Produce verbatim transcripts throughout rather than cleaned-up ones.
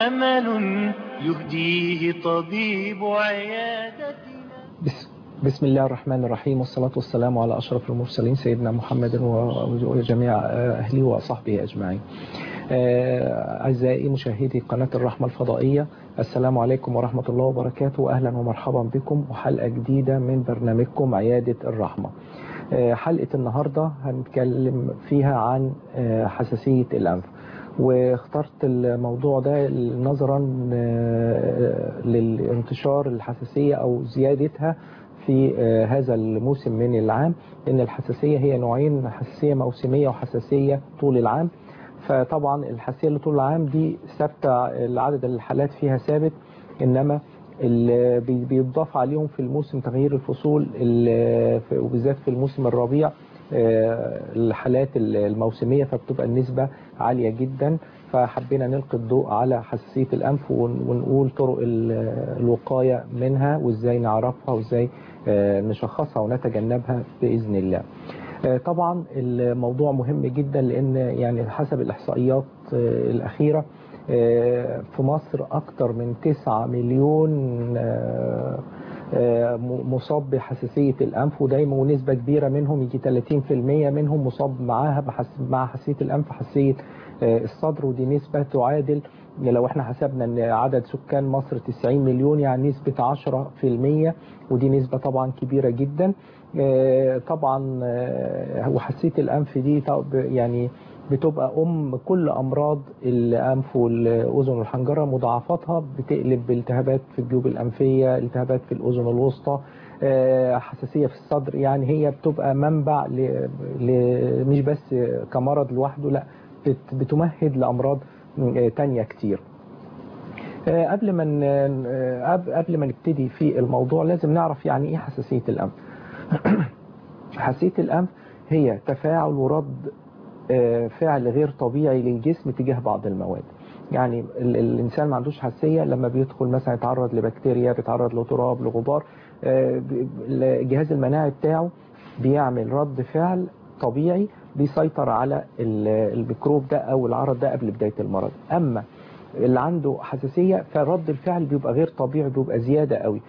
أمل يهديه طبيب عيادتنا. بسم الله الرحمن الرحيم، والصلاة والسلام على أشرف المرسلين سيدنا محمد وجميع أهله وصحبه أجمعين. أعزائي مشاهدي قناة الرحمة الفضائية، السلام عليكم ورحمة الله وبركاته. أهلا ومرحبا بكم وحلقة جديدة من برنامجكم عيادة الرحمة. حلقة النهاردة هنتكلم فيها عن حساسية الأنف، واخترت الموضوع ده نظرا للانتشار الحساسية أو زيادتها في هذا الموسم من العام، لأن الحساسية هي نوعين، حساسية موسمية وحساسية طول العام. فطبعا الحساسية اللي طول العام دي ثابتة، عدد الحالات فيها ثابت، إنما اللي بيضاف عليهم في الموسم تغيير الفصول وبالذات في الموسم الربيع الحالات الموسمية، فبتبقى النسبة عالية جدا. فحبينا نلقي الضوء على حساسية الأنف ونقول طرق الوقاية منها وإزاي نعرفها وإزاي نشخصها ونتجنبها بإذن الله. طبعا الموضوع مهم جدا، لأن يعني حسب الإحصائيات الأخيرة في مصر أكثر من تسعة مليون مصاب بحساسية الأنف، ودايما ونسبة كبيرة منهم يجي ثلاثين بالمئة منهم مصاب معاها مع حساسية الأنف حساسية الصدر، ودي نسبة تعادل لو احنا حسبنا ان عدد سكان مصر تسعين مليون، يعني نسبة عشرة بالمئة، ودي نسبة طبعا كبيرة جدا. طبعا وحساسية الأنف دي يعني بتبقى أم كل أمراض الأنف والأذن والحنجرة، مضاعفاتها بتقلب بالتهابات في الجيوب الأنفية، التهابات في الأذن الوسطى، حساسية في الصدر. يعني هي بتبقى منبع ل... ل... مش بس كمرض لوحده، لا بت... بتمهد لأمراض تانية كتير. قبل ما قبل ما نبتدي في الموضوع لازم نعرف يعني ايه حساسية الأنف. حساسية الأنف هي تفاعل ورد فعل غير طبيعي للجسم تجاه بعض المواد. يعني الإنسان ما عندوش حساسية لما بيدخل مثلا يتعرض لبكتيريا، بيتعرض لتراب، لغبار، الجهاز المناعي بتاعه بيعمل رد فعل طبيعي بيسيطر على الميكروب ده أو العرض ده قبل بداية المرض. أما اللي عنده حساسية فرد الفعل بيبقى غير طبيعي، بيبقى زيادة قوي،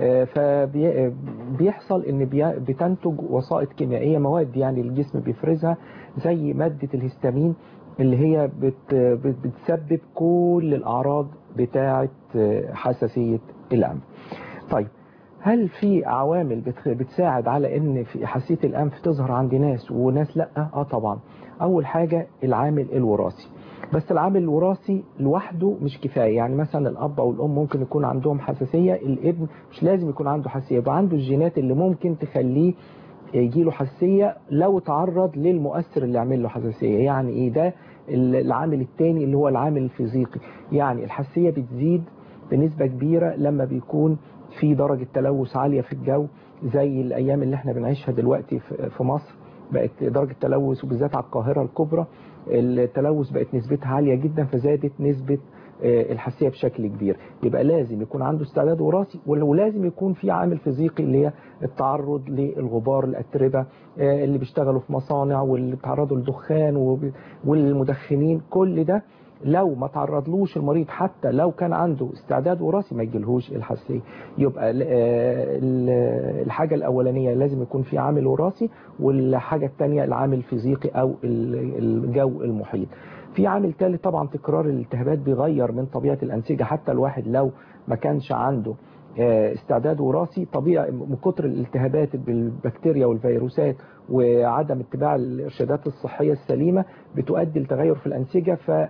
فبيحصل ان بتنتج وسائط كيميائية، مواد يعني الجسم بيفرزها زي مادة الهستامين اللي هي بتسبب كل الأعراض بتاعة حساسية الأنف. طيب، هل في عوامل بتساعد على ان في حساسية الأنف تظهر عند ناس وناس لا؟ اه طبعا. اول حاجة العامل الوراثي، بس العامل الوراثي لوحده مش كفاية. يعني مثلا الأب أو الأم ممكن يكون عندهم حساسية، الابن مش لازم يكون عنده حساسية، يبقى عنده الجينات اللي ممكن تخليه يجيله حساسية لو تعرض للمؤثر اللي عمل له حساسية. يعني إيه ده؟ العامل الثاني اللي هو العامل الفيزيقي. يعني الحساسية بتزيد بنسبة كبيرة لما بيكون في درجة تلوث عالية في الجو، زي الأيام اللي احنا بنعيشها دلوقتي في مصر، بقت درجة تلوث وبالذات على القاهرة الكبرى التلوث بقت نسبتها عالية جدا، فزادت نسبة الحساسية بشكل كبير. يبقى لازم يكون عنده استعداد وراثي، ولازم يكون في عامل فيزيقي اللي هي التعرض للغبار، الأتربة اللي بيشتغلوا في مصانع واللي بيتعرضوا للدخان والمدخنين. كل ده لو ما تعرضلوش المريض حتى لو كان عنده استعداد وراثي ما يجيلهوش الحساسية. يبقى الحاجة الأولانية لازم يكون في عامل وراثي، والحاجة الثانية العامل الفيزيقي أو الجو المحيط. في عامل ثالث طبعا تكرار الالتهابات بيغير من طبيعة الأنسجة، حتى الواحد لو ما كانش عنده استعداد وراثي طبيعي من كتر الالتهابات بالبكتيريا والفيروسات وعدم اتباع الإرشادات الصحية السليمة بتؤدي لتغير في الأنسجة، ف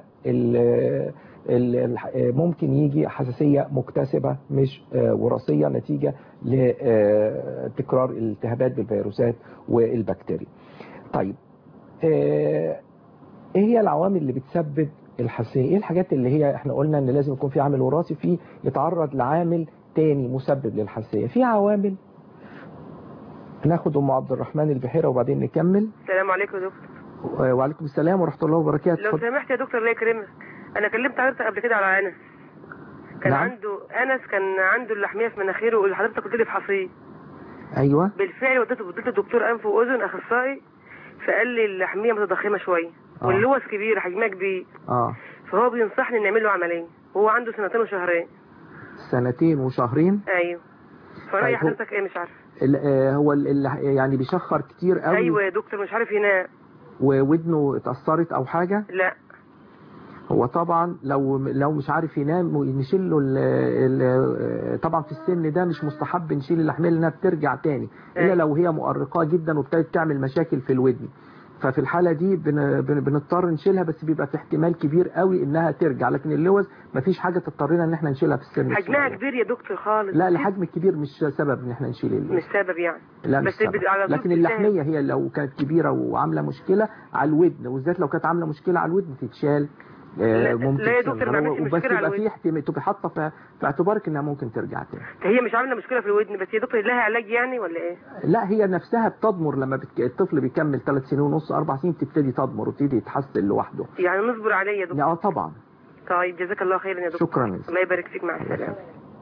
ممكن يجي حساسية مكتسبة مش وراثية نتيجة لتكرار الالتهابات بالفيروسات والبكتيريا. طيب، ايه هي العوامل اللي بتسبب الحساسية؟ ايه الحاجات اللي هي احنا قلنا ان لازم يكون في عامل وراثي في يتعرض لعامل تاني مسبب للحساسية؟ في عوامل. ناخد ام عبد الرحمن البحيرة وبعدين نكمل. السلام عليكم يا دكتور. وعليكم السلام ورحمة الله وبركاته. لو سمحت يا دكتور الله يكرمك، انا كلمت حضرتك قبل كده على انس، كان نعم. عنده انس كان عنده اللحميه في مناخيره واللي حضرتك قلت لي بحصيه. ايوه بالفعل وديته وديته دكتور انف واذن اخصائي، فقال لي اللحميه متضخمه شويه آه. واللوز كبير حجمها كبير اه فهو بينصحني نعمل له عمليه. وهو عنده سنتين وشهرين. سنتين وشهرين. ايوه. فرأي طيب هو- حضرتك ايه؟ مش عارف. ال- آه، هو ال- ال- يعني بيشخر كتير قوي. ايوه يا دكتور، مش عارف ينام. وودنه اتأثرت او حاجة؟ لا. هو طبعا لو لو مش عارف ينام نشيل له ال- ال- طبعا في السن ده مش مستحب نشيل اللحمية لانها بترجع تاني الا أيوة. لو هي مؤرقة جدا وابتدت تعمل مشاكل في الودن. ففي الحالة دي بن- بن- بنضطر نشيلها، بس بيبقى في احتمال كبير قوي انها ترجع. لكن اللوز مفيش حاجة تضطرنا ان احنا نشيلها في السن حجمها الصغير. كبير يا دكتور خالص. لا، الحجم الكبير مش سبب ان احنا نشيل اللوز. مش سبب يعني. لا مش بس سبب. بد- على طول لكن بتسهل. اللحمية هي لو كانت كبيرة وعاملة مشكلة على الودن، وبالذات لو كانت عاملة مشكلة على الودن تتشال. آه، لا- ممكن لا يا دكتور، تصغر. ما عملتش وبس مشكلة على يبقى في الودن. احتمال تبقى حاطة في في اعتبارك انها ممكن ترجع تاني. هي مش عامله مشكله في الودن بس يا دكتور، لها علاج يعني ولا ايه؟ لا، هي نفسها بتضمر لما بتك... الطفل بيكمل ثلاث سنين ونص اربع سنين تبتدي تضمر وتبتدي يتحسن لوحده. يعني نصبر عليه يا دكتور؟ اه طبعا. طيب جزاك الله خيرا يا دكتور. شكرا. الله يبارك فيك، مع السلامه.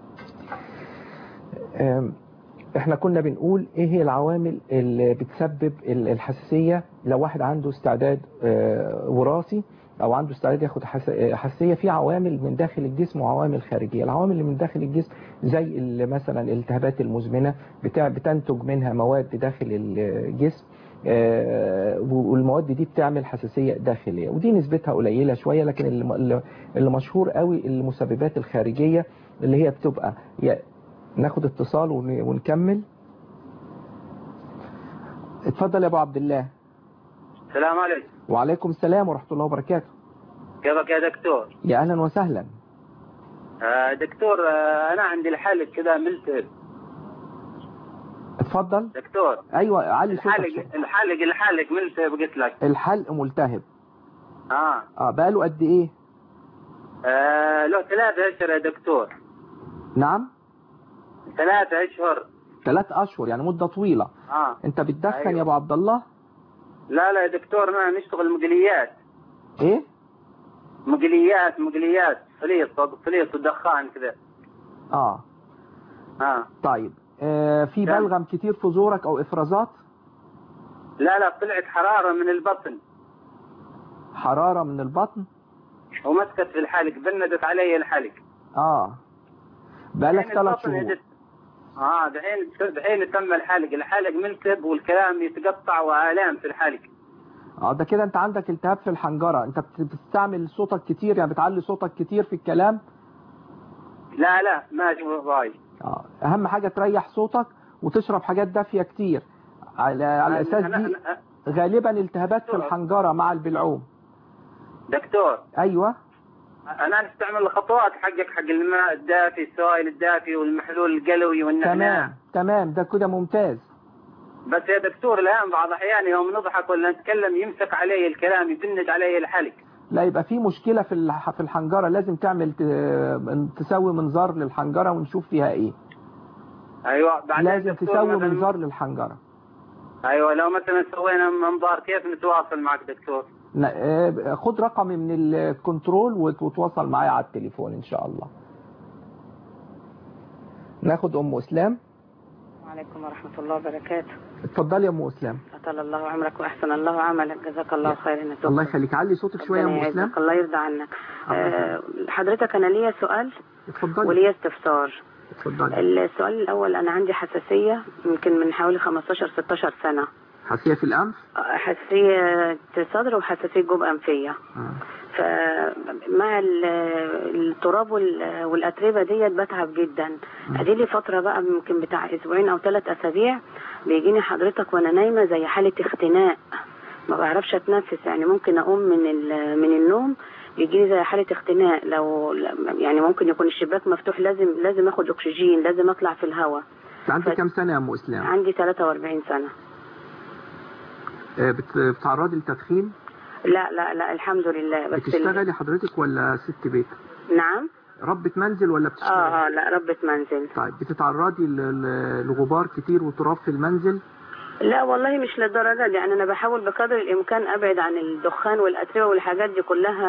آم، احنا كنا بنقول ايه هي العوامل اللي بتسبب ال- الحساسية لو واحد عنده استعداد آه، وراثي او عنده استعداد ياخد حس- آه، حساسية. في عوامل من داخل الجسم وعوامل خارجية. العوامل اللي من داخل الجسم زي ال- مثلا الالتهابات المزمنة بتاع بتنتج منها مواد داخل الجسم، آه، والمواد دي بتعمل حساسية داخلية، ودي نسبتها قليلة شوية. لكن اللي اللي مشهور قوي المسببات الخارجية اللي هي بتبقى يا- ناخد اتصال ون- ونكمل. اتفضل يا ابو عبد الله. السلام عليكم. وعليكم السلام ورحمة الله وبركاته. كيفك يا دكتور؟ يا اهلا وسهلا. آه دكتور، آه انا عندي الحالق كذا ملتهب. اتفضل. دكتور. ايوه علي صوتك. الحالق الحالق الحالق ملتهب قلت لك. الحلق ملتهب. اه اه بقاله قد ايه؟ آه له ثلاثة اشهر يا دكتور. نعم. ثلاثة اشهر. ثلاث اشهر يعني مدة طويلة. اه انت بتدخن أيوة. يا ابو عبد الله؟ لا لا يا دكتور، انا نشتغل مقليات. ايه؟ مقليات مقليات فليص فليص ودخان كذا. اه اه طيب. آه في نعم. بلغم كتير في زورك او افرازات؟ لا لا، طلعت حرارة من البطن حرارة من البطن؟ ومسكت في الحالق، بندت علي الحالق. اه بقالك دحين ثلاث البطن شهور. يدت- اه دحين دحين تم الحالق، الحالق ملتهب والكلام يتقطع والام في الحالق. اه ده كده انت عندك التهاب في الحنجرة. انت بت- بتستعمل صوتك كتير، يعني بتعلي صوتك كتير في الكلام. لا لا ما اشوف ضاي. اه اهم حاجة تريح صوتك وتشرب حاجات دافية كتير. على, على اساس أنا دي أنا غالبا التهابات في الحنجرة مع البلعوم. دكتور، ايوه. انا استعمل الخطوات حقك حق الماء الدافي، السوائل الدافي والمحلول القلوي والنعناع. تمام تمام ده كده ممتاز. بس يا دكتور الان بعض الاحيان يوم نضحك ولا نتكلم يمسك علي الكلام، يبند علي الحلق. لا يبقى في مشكلة في الح- في الحنجرة، لازم تعمل ت- تسوي منظار للحنجرة ونشوف فيها ايه. ايوه بعدين لازم دكتور تسوي مثلاً- منظار للحنجرة. ايوه لو مثلا سوينا منظار كيف نتواصل معك دكتور؟ ن- آه، خد رقمي من الكنترول وت- وتواصل معايا على التليفون ان شاء الله. ناخد ام اسلام. وعليكم ورحمة الله وبركاته. اتفضلي يا ام اسلام. أطال الله عمرك وأحسن الله عملك، جزاك الله خيرا يا دكتور. الله يخليك، علي صوتك شويه يا ام اسلام. يعزك، الله يرضى عنك. الله أه حضرتك أنا ليا سؤال اتفضلي. وليا استفسار. اتفضلي. السؤال الأول، أنا عندي حساسية يمكن من حوالي خمستاشر ستاشر سنة. حساسيه في الانف؟ آه، حساسية صدر وحساسية جوب أنفية. آه. فمع ال- التراب وال- والأتربة ديت بتعب جدا. ادي لي فترة بقى يمكن بتاع أسبوعين أو ثلاث أسابيع بيجيني حضرتك وأنا نايمة زي حالة اختناق، ما بعرفش أتنفس. يعني ممكن أقوم من ال- من النوم يجيني زي حالة اختناق. لو يعني ممكن يكون الشباك مفتوح لازم لازم أخد أكسجين، لازم أطلع في الهواء. عندك ف... كام سنه يا ام اسلام؟ عندي ثلاثة وأربعين سنة. آه، بت- بتتعرضي للتدخين؟ لا لا لا الحمد لله. بس بتشتغلي حضرتك ولا ست بيت؟ نعم. ربة منزل ولا بتشتغلي؟ اه اه لا ربة منزل. طيب بتتعرضي ل- ل- لغبار كتير وتراب في المنزل؟ لا والله مش للدرجة دي، يعني أنا بحاول بقدر الإمكان أبعد عن الدخان والأتربة والحاجات دي كلها.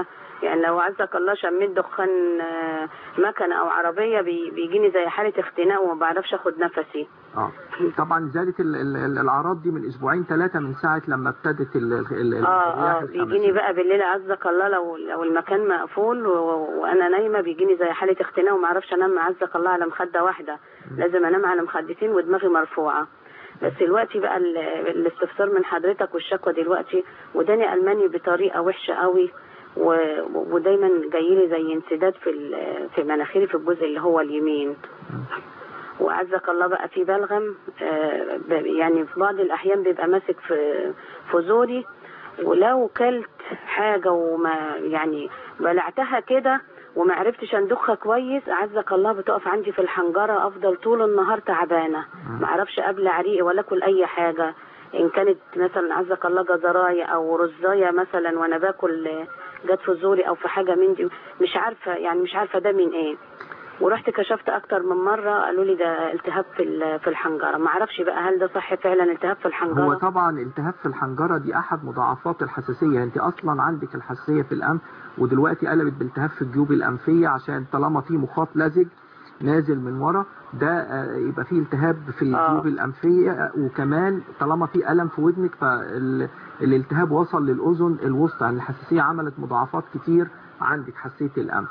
يعني لو عزك الله شميت دخان مكنه او عربيه بيجيني زي حاله اختناق وما بعرفش اخد نفسي. اه طبعا زادت الاعراض دي من اسبوعين ثلاثه من ساعه لما ابتدت ال ال اه اه بيجيني بقى بالليل عزك الله لو لو المكان مقفول وانا نايمه بيجيني زي حاله اختناق وما اعرفش انام عزك الله على مخده واحده، لازم انام على مخدتين ودماغي مرفوعه. بس دلوقتي بقى الاستفسار من حضرتك والشكوى دلوقتي وداني الماني بطريقه وحشه قوي، ودايما جاي لي زي انسداد في في مناخيري في الجزء اللي هو اليمين، وعزك الله بقى في بلغم يعني في بعض الاحيان بيبقى ماسك في في زوري، ولو كلت حاجه وما يعني بلعتها كده وما عرفتش اندخها كويس عزك الله بتقف عندي في الحنجره، افضل طول النهار تعبانه ما اعرفش ابلع ريقي ولا اكل اي حاجه، ان كانت مثلا عزك الله جزرايه او رزايه مثلا وانا باكل جت في زوري او في حاجه من دي مش عارفه يعني مش عارفه ده من ايه. ورحت كشفت اكتر من مره قالوا لي ده التهاب في في الحنجره، ما اعرفش بقى هل ده صح فعلا التهاب في الحنجره؟ هو طبعا التهاب في الحنجره دي احد مضاعفات الحساسيه، انت اصلا عندك الحساسيه في الانف ودلوقتي قلبت بالتهاب في الجيوب الانفيه عشان طالما في مخاط لزج نازل من ورا ده يبقى فيه التهاب في الجيوب الانفيه، وكمان طالما في الم في ودنك فالالتهاب وصل للاذن الوسطى، يعني الحساسيه عملت مضاعفات كتير عندك حساسيه الانف.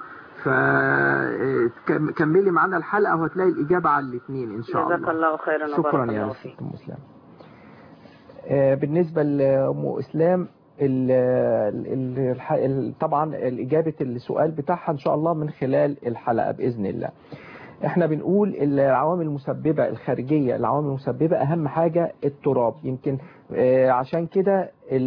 فكملي معانا الحلقه وهتلاقي الاجابه على الاثنين ان شاء الله. جزاك الله خيرا. شكرا يا ست ام اسلام. بالنسبه لام اسلام ال ال طبعا الاجابه السؤال بتاعها ان شاء الله من خلال الحلقه باذن الله. احنا بنقول العوامل المسببه الخارجيه، العوامل المسببه اهم حاجه التراب، يمكن عشان كده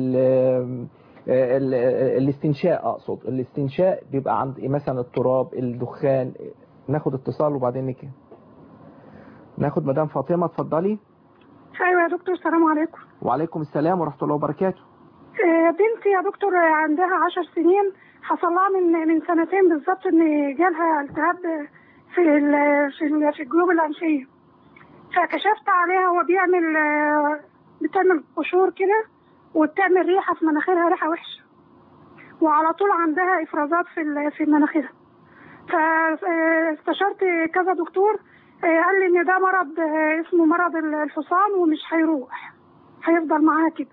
الاستنشاء، اقصد الاستنشاء بيبقى عند مثلا التراب، الدخان. ناخد اتصال وبعدين نك ناخد مدام فاطمه، اتفضلي. ايوه يا دكتور، السلام عليكم. وعليكم السلام ورحمه الله وبركاته. بنتي يا دكتور عندها عشر سنين، حصل لها من من سنتين بالظبط ان جالها التهاب في في في الجيوب الانفيه، فكشفت عليها. هو بيعمل بتعمل قشور كده وبتعمل ريحه في مناخيرها، ريحه وحشه، وعلى طول عندها افرازات في في مناخيرها. فاستشرت كذا دكتور، قال لي ان ده مرض اسمه مرض الفصام ومش هيروح، هيفضل معاها كده.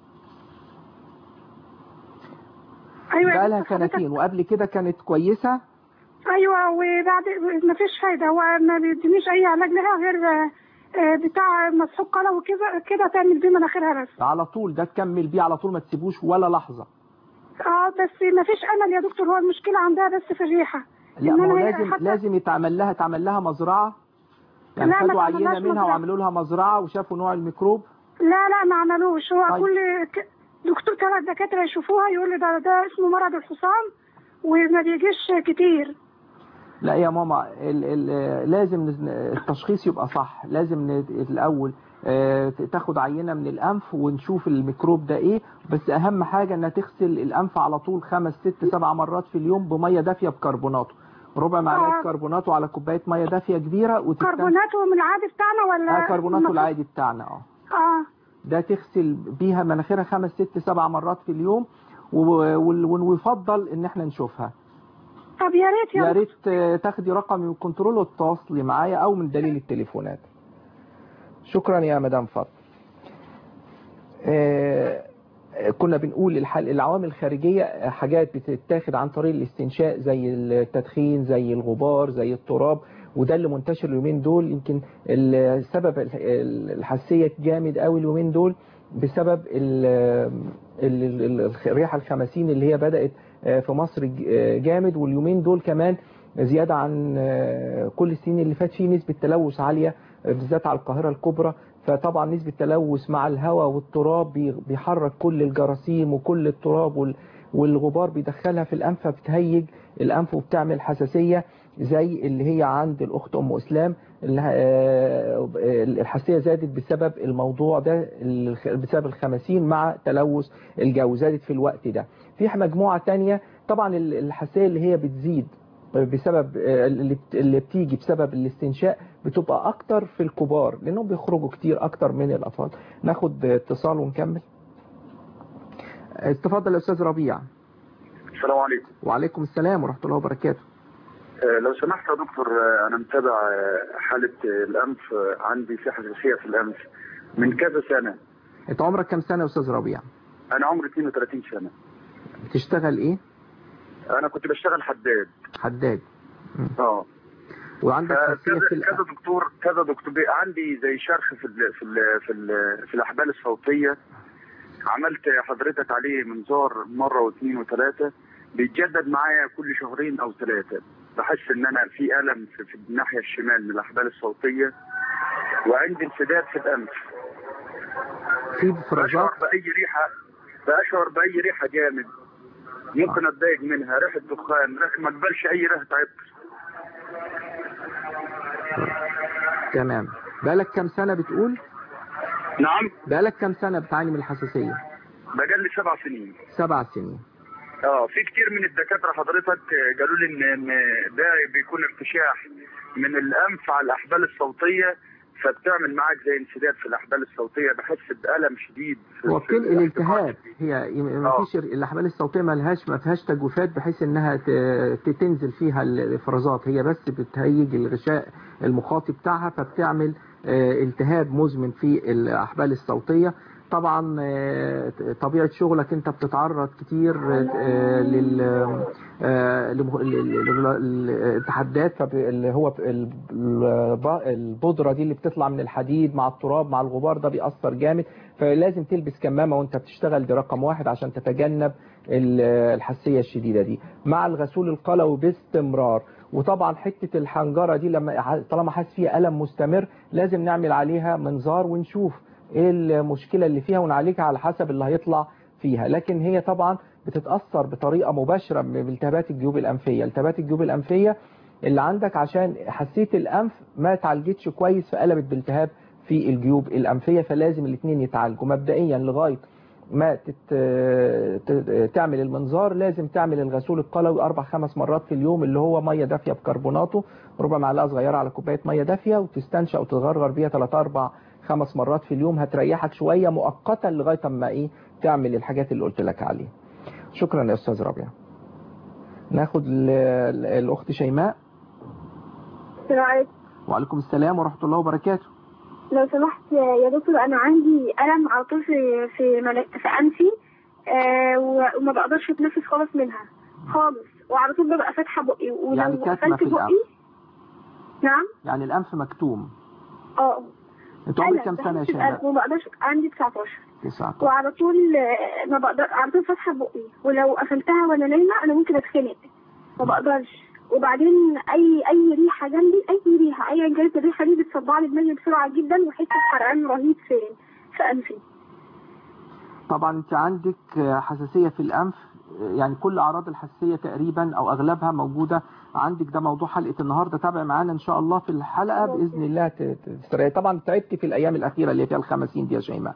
ايوه بقالها سنتين وقبل كده كانت كويسه. ايوه وبعد ما فيش فايده، هو ما بيدينيش اي علاج لها غير بتاع مسحوق قلم وكده كده تعمل بيه مناخيرها بس. على طول ده تكمل بيه على طول، ما تسيبوش ولا لحظه. اه بس ما فيش امل يا دكتور، هو المشكله عندها بس في الريحه. لا ما هو لازم حتى... لازم يتعمل لها تعمل لها مزرعه، يعني خدوا عينه منها وعملوا لها مزرعه وشافوا نوع الميكروب. لا لا ما عملوش، هو طيب. كل دكتور ثلاث دكاتره يشوفوها يقول لي ده ده اسمه مرض الفصام وما بيجيش كتير. لا يا ماما ال ال لازم التشخيص يبقى صح، لازم الاول تاخد عينه من الانف ونشوف الميكروب ده ايه، بس اهم حاجه انها تغسل الانف على طول خمس ست سبع مرات في اليوم بميه دافيه بكربوناته، ربع معلقه آه. كربوناته على كوبايه ميه دافيه كبيره. وتستنى كربوناته من العادي بتاعنا ولا؟ اه كربوناته العادي بتاعنا. اه اه ده تغسل بيها مناخيرها خمس ست سبع مرات في اليوم، ويفضل ان احنا نشوفها. طب يا ريت يا ريت تاخدي رقم من الكنترول وتتواصلي معايا او من دليل التليفونات. شكرا يا مدام فاطمه. آه كنا بنقول الحل العوامل الخارجيه حاجات بتتاخد عن طريق الاستنشاء زي التدخين زي الغبار زي التراب، وده اللي منتشر اليومين دول. يمكن السبب الحساسيه جامد قوي اليومين دول بسبب الريحه الخمسين اللي هي بدات في مصر جامد، واليومين دول كمان زياده عن كل السنين اللي فات في نسبه تلوث عاليه بالذات على القاهره الكبرى. فطبعا نسبه التلوث مع الهواء والتراب بيحرك كل الجراثيم وكل التراب والغبار بيدخلها في الانف، بتهيج الانف وبتعمل حساسيه زي اللي هي عند الاخت ام اسلام. الحساسيه زادت بسبب الموضوع ده، بسبب الخمسين مع تلوث الجو زادت في الوقت ده. في مجموعه ثانيه طبعا الحساسيه اللي هي بتزيد بسبب اللي بتيجي بسبب الاستنشاء بتبقى اكتر في الكبار لانهم بيخرجوا كتير اكتر من الاطفال. ناخد اتصال ونكمل. اتفضل يا استاذ ربيع. السلام عليكم. وعليكم السلام ورحمة الله وبركاته. آه لو سمحت يا دكتور، آه أنا متابع آه حالة آه الأنف، آه عندي في حساسية في الأنف من كذا سنة. أنت عمرك كم سنة يا أستاذ ربيع؟ أنا عمري اثنين وثلاثين سنة. بتشتغل إيه؟ أنا كنت بشتغل حداد. حداد. اه. وعندك حساسية كذا في الأنف؟ كذا دكتور كذا دكتور عندي زي شرخ في ال في ال في ال في الأحبال الصوتية. عملت حضرتك عليه منظار مرة واثنين وثلاثة، بيتجدد معايا كل شهرين أو ثلاثة. بحس إن أنا في ألم في, في الناحية الشمال من الأحبال الصوتية، وعندي انسداد في الأنف. في فرازات؟ بشعر بأي ريحة بشعر بأي ريحة جامد، ممكن أتضايق منها، ريحة دخان، ريحة ما أقبلش أي ريحة عطر. تمام. بقالك كم سنة بتقول؟ نعم. بقالك كم سنة بتعاني من الحساسية؟ بقالي سبع سنين. سبع سنين. اه في كتير من الدكاتره حضرتك قالوا لي ان ان ده بيكون ارتشاح من الانف على الاحبال الصوتيه، فبتعمل معاك زي انسداد في الاحبال الصوتيه، بحس بألم شديد. هو بتنقل التهاب، هي ما فيش الاحبال الصوتيه ما لهاش ما فيهاش تجويفات بحيث انها تنزل فيها الافرازات، هي بس بتهيج الغشاء المخاطي بتاعها، فبتعمل التهاب مزمن في الاحبال الصوتيه. طبعا طبيعة شغلك انت بتتعرض كتير للتحديات، اللي هو البودرة دي اللي بتطلع من الحديد مع التراب مع الغبار ده بيأثر جامد، فلازم تلبس كمامة وانت بتشتغل، دي رقم واحد عشان تتجنب الحساسية الشديدة دي، مع الغسول القلوي باستمرار. وطبعا حتة الحنجرة دي لما طالما حاسس فيها ألم مستمر لازم نعمل عليها منظار ونشوف ايه المشكلة اللي فيها ونعالجها على حسب اللي هيطلع فيها. لكن هي طبعا بتتأثر بطريقة مباشرة بالتهابات الجيوب الأنفية. التهابات الجيوب الأنفية اللي عندك عشان حساسية الأنف ما تعالجتش كويس فقلبت بالتهاب في الجيوب الأنفية، فلازم الاثنين يتعالجوا مبدئيا لغاية ما تت... تعمل المنظار. لازم تعمل الغسول القلوي أربع خمس مرات في اليوم، اللي هو مية دافية بكربوناته ربع معلقة صغيرة على كوباية مية دافية، وتستنشق وتتغرغر بيها ثلاث أربع خمس مرات في اليوم، هتريحك شوية مؤقتا لغاية ما ايه تعمل الحاجات اللي قلت لك عليها. شكرا يا أستاذ ربيع. ناخد الأخت شيماء. السلام عليكم. وعليكم السلام ورحمة الله وبركاته. لو سمحت يا دكتور، أنا عندي ألم على طول في في, مل... في أنفي، آه وما بقدرش أتنفس خالص منها خالص، وعلى طول ببقى فاتحة بقي، ولو يعني كاتمة في الأنف. نعم. يعني الأنف مكتوم. اه. انت عمرك كام سنة يا شيماء؟ ما بقدرش، عندي تسعتاشر. تسعتاشر. وعلى طول ما بقدر، على طول فاتحة بقي، ولو قفلتها وانا نايمة انا ممكن اتخنق، ما بقدرش. وبعدين اي اي ريحة جنبي، اي ريحة ايا كانت الريحة دي بتصدع لي دماغي بسرعة جدا، وحس بحرقان رهيب في في انفي. طبعا انت عندك حساسية في الانف، يعني كل اعراض الحساسية تقريبا او اغلبها موجودة عندك. ده موضوع حلقة النهاردة، تابع معانا ان شاء الله في الحلقة باذن الله تستريح. طبعا تعبت في الايام الاخيرة اللي فيها الخمسين دي يا شيماء،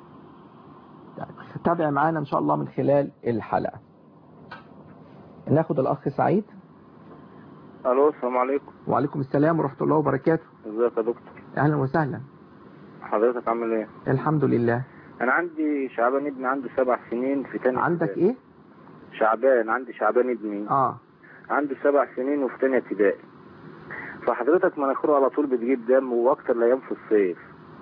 تابع معانا ان شاء الله من خلال الحلقة. ناخد الاخ سعيد. الو السلام عليكم. وعليكم السلام ورحمة الله وبركاته. ازيك يا دكتور؟ اهلا وسهلا. حضرتك عامل ايه؟ الحمد لله. انا عندي شعبان ابني عنده سبع سنين في تانية. عندك ابتدائي. ايه؟ شعبان، عندي شعبان ابني اه عنده سبع سنين وفي تانية ابتدائي. فحضرتك مناخيره على طول بتجيب دم، واكتر الايام في الصيف.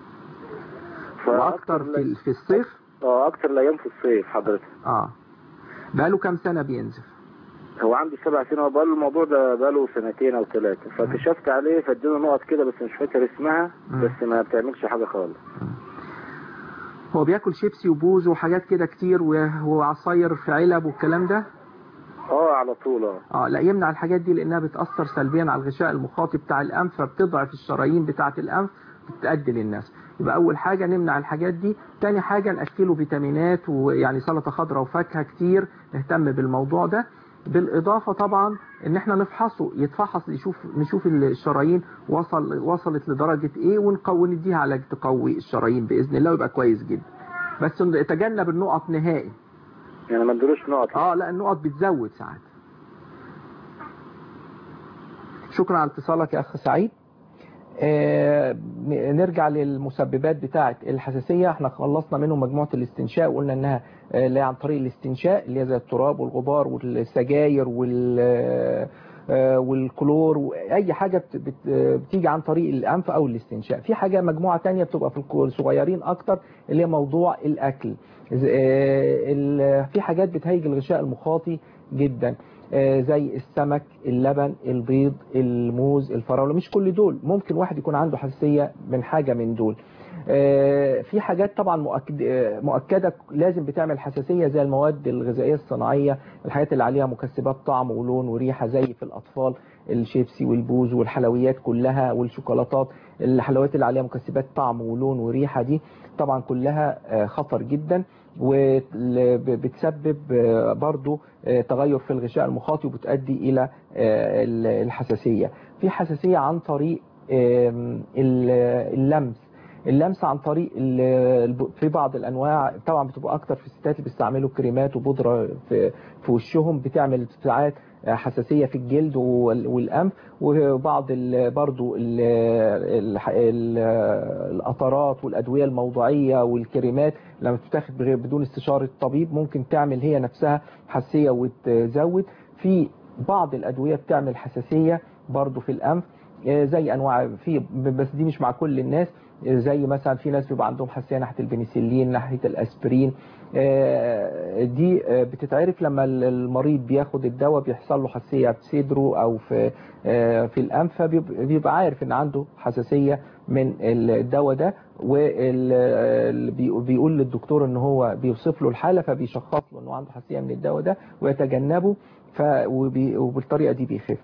واكتر في, في الصيف؟ اه اكتر الايام في الصيف حضرتك. اه بقاله كام سنة بينزف؟ هو عنده سبع سنين، وبقاله الموضوع ده بقاله سنتين او ثلاثة، فكشفت عليه فاديله نقط كده بس مش فاكر اسمها، بس ما بتعملش حاجة خالص. هو بياكل شيبسي وبوز وحاجات كده كتير وعصاير في علب والكلام ده؟ اه على طول. اه اه لا، يمنع الحاجات دي لانها بتأثر سلبيا على الغشاء المخاطي بتاع الانف، فبتضعف الشرايين بتاعة الانف بتأدي للناس. يبقى اول حاجة نمنع الحاجات دي. تاني حاجة نأكله فيتامينات، ويعني سلطة خضراء وفاكهة كتير، نهتم بالموضوع ده. بالاضافة طبعا ان احنا نفحصه، يتفحص يشوف نشوف الشرايين وصل وصلت لدرجة ايه، ونقوي نديها علاج تقوي الشرايين باذن الله، ويبقى كويس جدا. بس تجنب النقط نهائي. يعني ما نديلوش نقط؟ اه لا، النقط بتزود ساعات. شكرا على اتصالك يا اخ سعيد. آه نرجع للمسببات بتاعة الحساسية. احنا خلصنا منهم مجموعة الاستنشاء وقلنا انها آه اللي عن طريق الاستنشاء اللي هي زي التراب والغبار والسجاير وال آه والكلور واي حاجة بت بتيجي عن طريق الانف او الاستنشاء. في حاجة مجموعة تانية بتبقى في الصغيرين اكتر اللي هي موضوع الاكل. آه في حاجات بتهيج الغشاء المخاطي جدا زي السمك، اللبن، البيض، الموز، الفراولة. مش كل دول، ممكن واحد يكون عنده حساسية من حاجة من دول. في حاجات طبعا مؤكدة لازم بتعمل حساسية زي المواد الغذائية الصناعية، الحاجات اللي عليها مكسبات طعم ولون وريحة زي في الأطفال الشيبسي والبوز والحلويات كلها والشوكولاتات. الحلويات اللي عليها مكسبات طعم ولون وريحة دي طبعا كلها خطر جدا وبتسبب برضو تغير في الغشاء المخاطي وبتؤدي إلى الحساسية. في حساسية عن طريق اللمس. اللمس عن طريق في بعض الأنواع طبعا بتبقى أكتر في الستات اللي بيستعملوا كريمات وبودرة في, في وشهم بتعمل ساعات حساسية في الجلد والأنف. وبعض ال برضو ال ال ال القطرات والأدوية الموضعية والكريمات لما تتاخد بدون استشارة الطبيب ممكن تعمل هي نفسها حساسية وتزود. في بعض الأدوية بتعمل حساسية برضو في الأنف زي أنواع في، بس دي مش مع كل الناس، زي مثلا في ناس بيبقى عندهم حساسية ناحية البنسلين، ناحية الأسبرين. دي بتتعرف لما المريض بياخد الدواء بيحصل له حساسية في صدره أو في في الأنف، فبيبقى عارف إن عنده حساسية من الدواء ده وبيقول للدكتور إن هو بيوصف له الحالة فبيشخص له إنه عنده حساسية من الدواء ده ويتجنبه، وبالطريقة دي بيخف.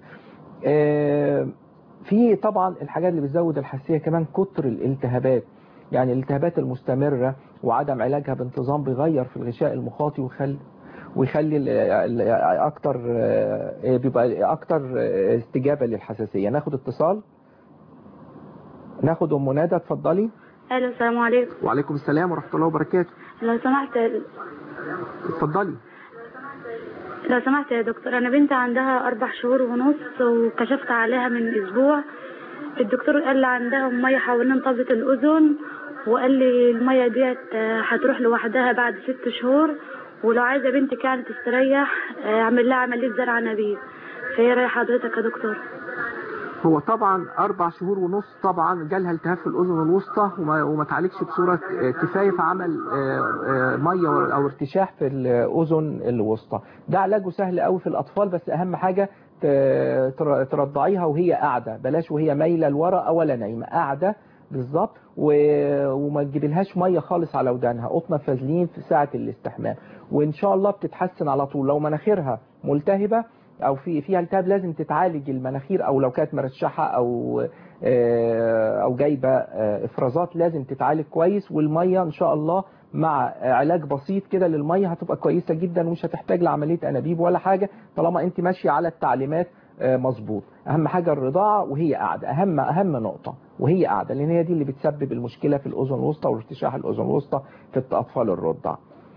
في طبعا الحاجات اللي بتزود الحساسية كمان كتر الالتهابات، يعني الالتهابات المستمرة وعدم علاجها بانتظام بيغير في الغشاء المخاطي ويخلي ويخلي اكتر بيبقى اكتر استجابة للحساسية. ناخد اتصال، ناخد ام ندى، اتفضلي. الو السلام عليكم. وعليكم السلام ورحمة الله وبركاته. لو سمحت اتفضلي. لو سمحت يا دكتور، انا بنتي عندها اربع شهور ونص وكشفت عليها من اسبوع. الدكتور قال لي عندها ميه حوالين طبلة الاذن وقال لي الميه ديت هتروح لوحدها بعد ست شهور، ولو عايزه بنتك يعني تستريح اعمل لها عمليه زرع نبيذ. فايه راي حضرتك يا دكتور؟ هو طبعا اربع شهور ونص طبعا جالها التهاب في الاذن الوسطى وما, وما تعالجش بصوره كفايه فعمل ميه او ارتشاح في الاذن الوسطى. ده علاجه سهل قوي في الاطفال، بس اهم حاجه ترضعيها وهي قاعده، بلاش وهي مايله لورا ولا نايمه، قاعده بالظبط، وما تجيبلهاش ميه خالص على ودانها، قطنه فازلين في ساعه الاستحمام، وان شاء الله بتتحسن على طول. لو مناخيرها ملتهبه او في فيها التهاب لازم تتعالج المناخير، او لو كانت مرشحه او او جايبه افرازات لازم تتعالج كويس. والميه ان شاء الله مع علاج بسيط كده للميه هتبقى كويسه جدا ومش هتحتاج لعمليه انابيب ولا حاجه طالما انت ماشيه على التعليمات مظبوط. اهم حاجه الرضاعه وهي قاعده، اهم اهم نقطه وهي قاعده، لان هي دي اللي بتسبب المشكله في الاذن الوسطى وارتشاح الاذن الوسطى في الاطفال الرضع.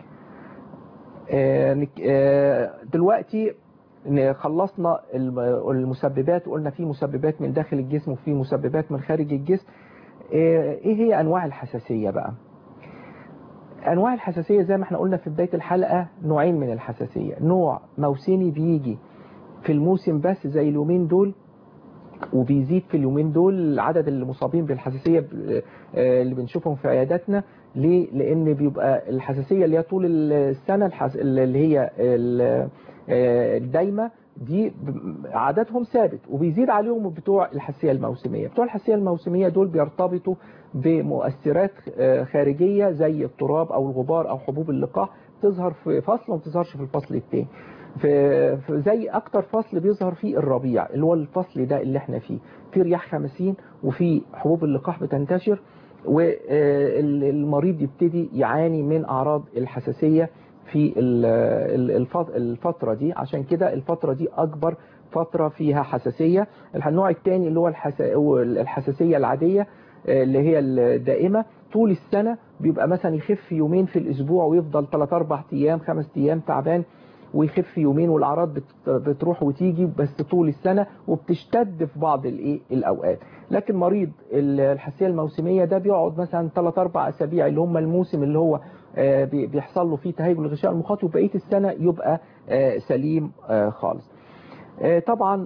دلوقتي خلصنا المسببات وقلنا في مسببات من داخل الجسم وفي مسببات من خارج الجسم. ايه هي انواع الحساسية بقى؟ انواع الحساسية زي ما احنا قلنا في بداية الحلقة نوعين من الحساسية، نوع موسمي بيجي في الموسم بس زي اليومين دول وبيزيد في اليومين دول عدد المصابين بالحساسية اللي بنشوفهم في عياداتنا. ليه؟ لان بيبقى الحساسية اللي هي طول السنة اللي هي الدايمة دي عددهم ثابت وبيزيد عليهم بتوع الحساسية الموسمية. بتوع الحساسية الموسمية دول بيرتبطوا بمؤثرات خارجية زي التراب او الغبار او حبوب اللقاح تظهر في فصل وما تظهرش في الفصل التاني. في زي اكتر فصل بيظهر فيه الربيع اللي هو الفصل ده اللي احنا فيه، في رياح خمسين وفي حبوب اللقاح بتنتشر والمريض يبتدي يعاني من اعراض الحساسية في الفترة دي. عشان كده الفترة دي اكبر فترة فيها حساسية. النوع الثاني اللي هو الحساسية العادية اللي هي الدائمة طول السنة، بيبقى مثلا يخف يومين في الاسبوع ويفضل ثلاثة أربعة ايام خمس ايام تعبان ويخف يومين والاعراض بتروح وتيجي بس طول السنه وبتشتد في بعض الايه الاوقات. لكن مريض الحساسيه الموسميه ده بيقعد مثلا ثلاث اربع اسابيع اللي هم الموسم اللي هو بيحصل له فيه تهيج الغشاء المخاطي، وبقيه السنه يبقى سليم خالص. طبعا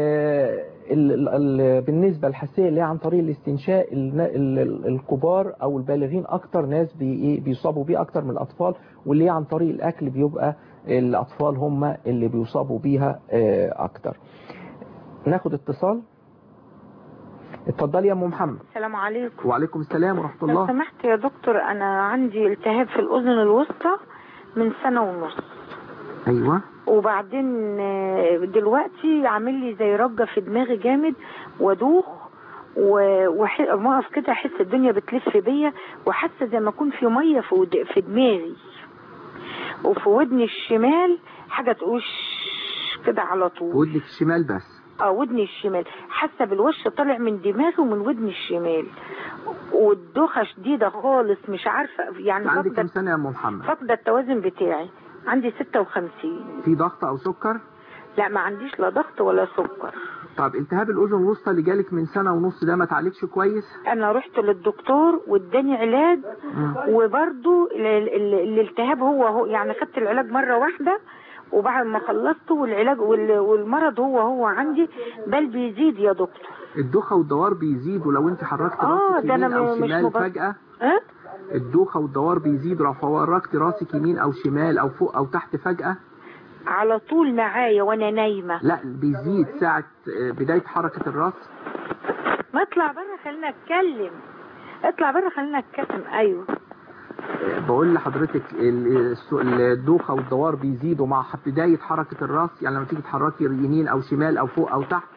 بالنسبه للحساسيه اللي هي عن طريق الاستنشاق الكبار او البالغين اكتر ناس بيصابوا بيه اكتر من الاطفال، واللي هي عن طريق الاكل بيبقى الاطفال هم اللي بيصابوا بيها اكتر. ناخد اتصال. اتفضلي يا ام محمد. السلام عليكم. وعليكم السلام ورحمه الله. لو سمحت يا دكتور، انا عندي التهاب في الاذن الوسطى من سنه ونص. ايوه. وبعدين دلوقتي عامل لي زي رجه في دماغي جامد وادوخ وموقف كده احس الدنيا بتلف بيا، وحاسه زي ما اكون في ميه في في دماغي، وفي ودني الشمال حاجه تقول كده على طول. ودنك الشمال بس؟ اه ودني الشمال، حاسه بالوش طالع من دماغي ومن ودني الشمال، والدوخه شديده خالص مش عارفه يعني. عندك كام سنه يا ام محمد؟ فاقده التوازن بتاعي. عندي ستة وخمسين. في ضغط او سكر؟ لا ما عنديش لا ضغط ولا سكر. طب التهاب الاذن الوسطى اللي جالك من سنه ونص ده ما اتعالجش كويس؟ انا رحت للدكتور واداني علاج، وبرده الالتهاب هو هو يعني خدت العلاج مره واحده، وبعد ما خلصته والعلاج والمرض هو هو عندي بل بيزيد يا دكتور. الدوخه والدوار بيزيدوا لو انت حركت راسك يمين او شمال فجاه؟ اه الدوخه والدوار بيزيدوا لو حركت راسك يمين او شمال او فوق او تحت فجاه؟ على طول معايا وانا نايمه. لا بيزيد ساعه بدايه حركه الراس. ما اطلع بره خلينا اتكلم. اطلع بره خلينا اتكلم. ايوه بقول لحضرتك الدوخه والدوار بيزيدوا مع بدايه حركه الراس، يعني لما تيجي تحركي يمين او شمال او فوق او تحت.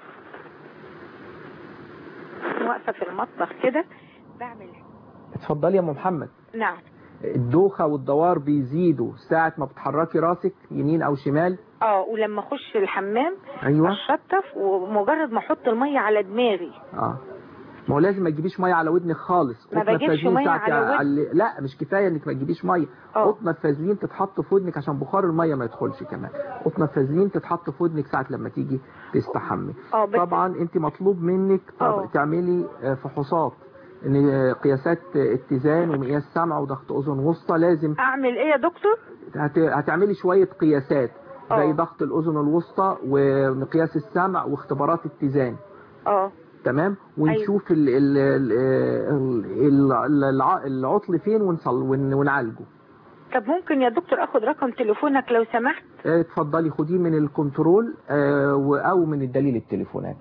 واقفه في المطبخ كده بعمل. اتفضلي يا ام محمد. نعم. الدوخه والدوار بيزيدوا ساعه ما بتحركي راسك يمين او شمال؟ اه ولما اخش الحمام ايوه اشطف، ومجرد ما احط الميه على دماغي. اه ما هو لازم ما تجيبيش ميه على ودنك خالص. ما بجيبش ميه على ودنك. لا مش كفايه انك ما تجيبيش ميه. قطنه فازلين تتحط في ودنك عشان بخار الميه ما يدخلش كمان. قطنه فازلين تتحط في ودنك ساعه لما تيجي تستحمي. طبعا انت مطلوب منك طب تعملي فحوصات، ان قياسات اتزان ومقياس سمع وضغط اذن وسطى. لازم اعمل ايه يا دكتور؟ هت... هتعملي شويه قياسات زي ضغط الاذن الوسطى ومقياس السمع واختبارات اتزان. اه تمام. ونشوف ال ال ال ال العطل فين ونصل ونعالجه. طب ممكن يا دكتور اخد رقم تليفونك لو سمحت؟ اتفضلي خديه من الكنترول او من الدليل التليفونات.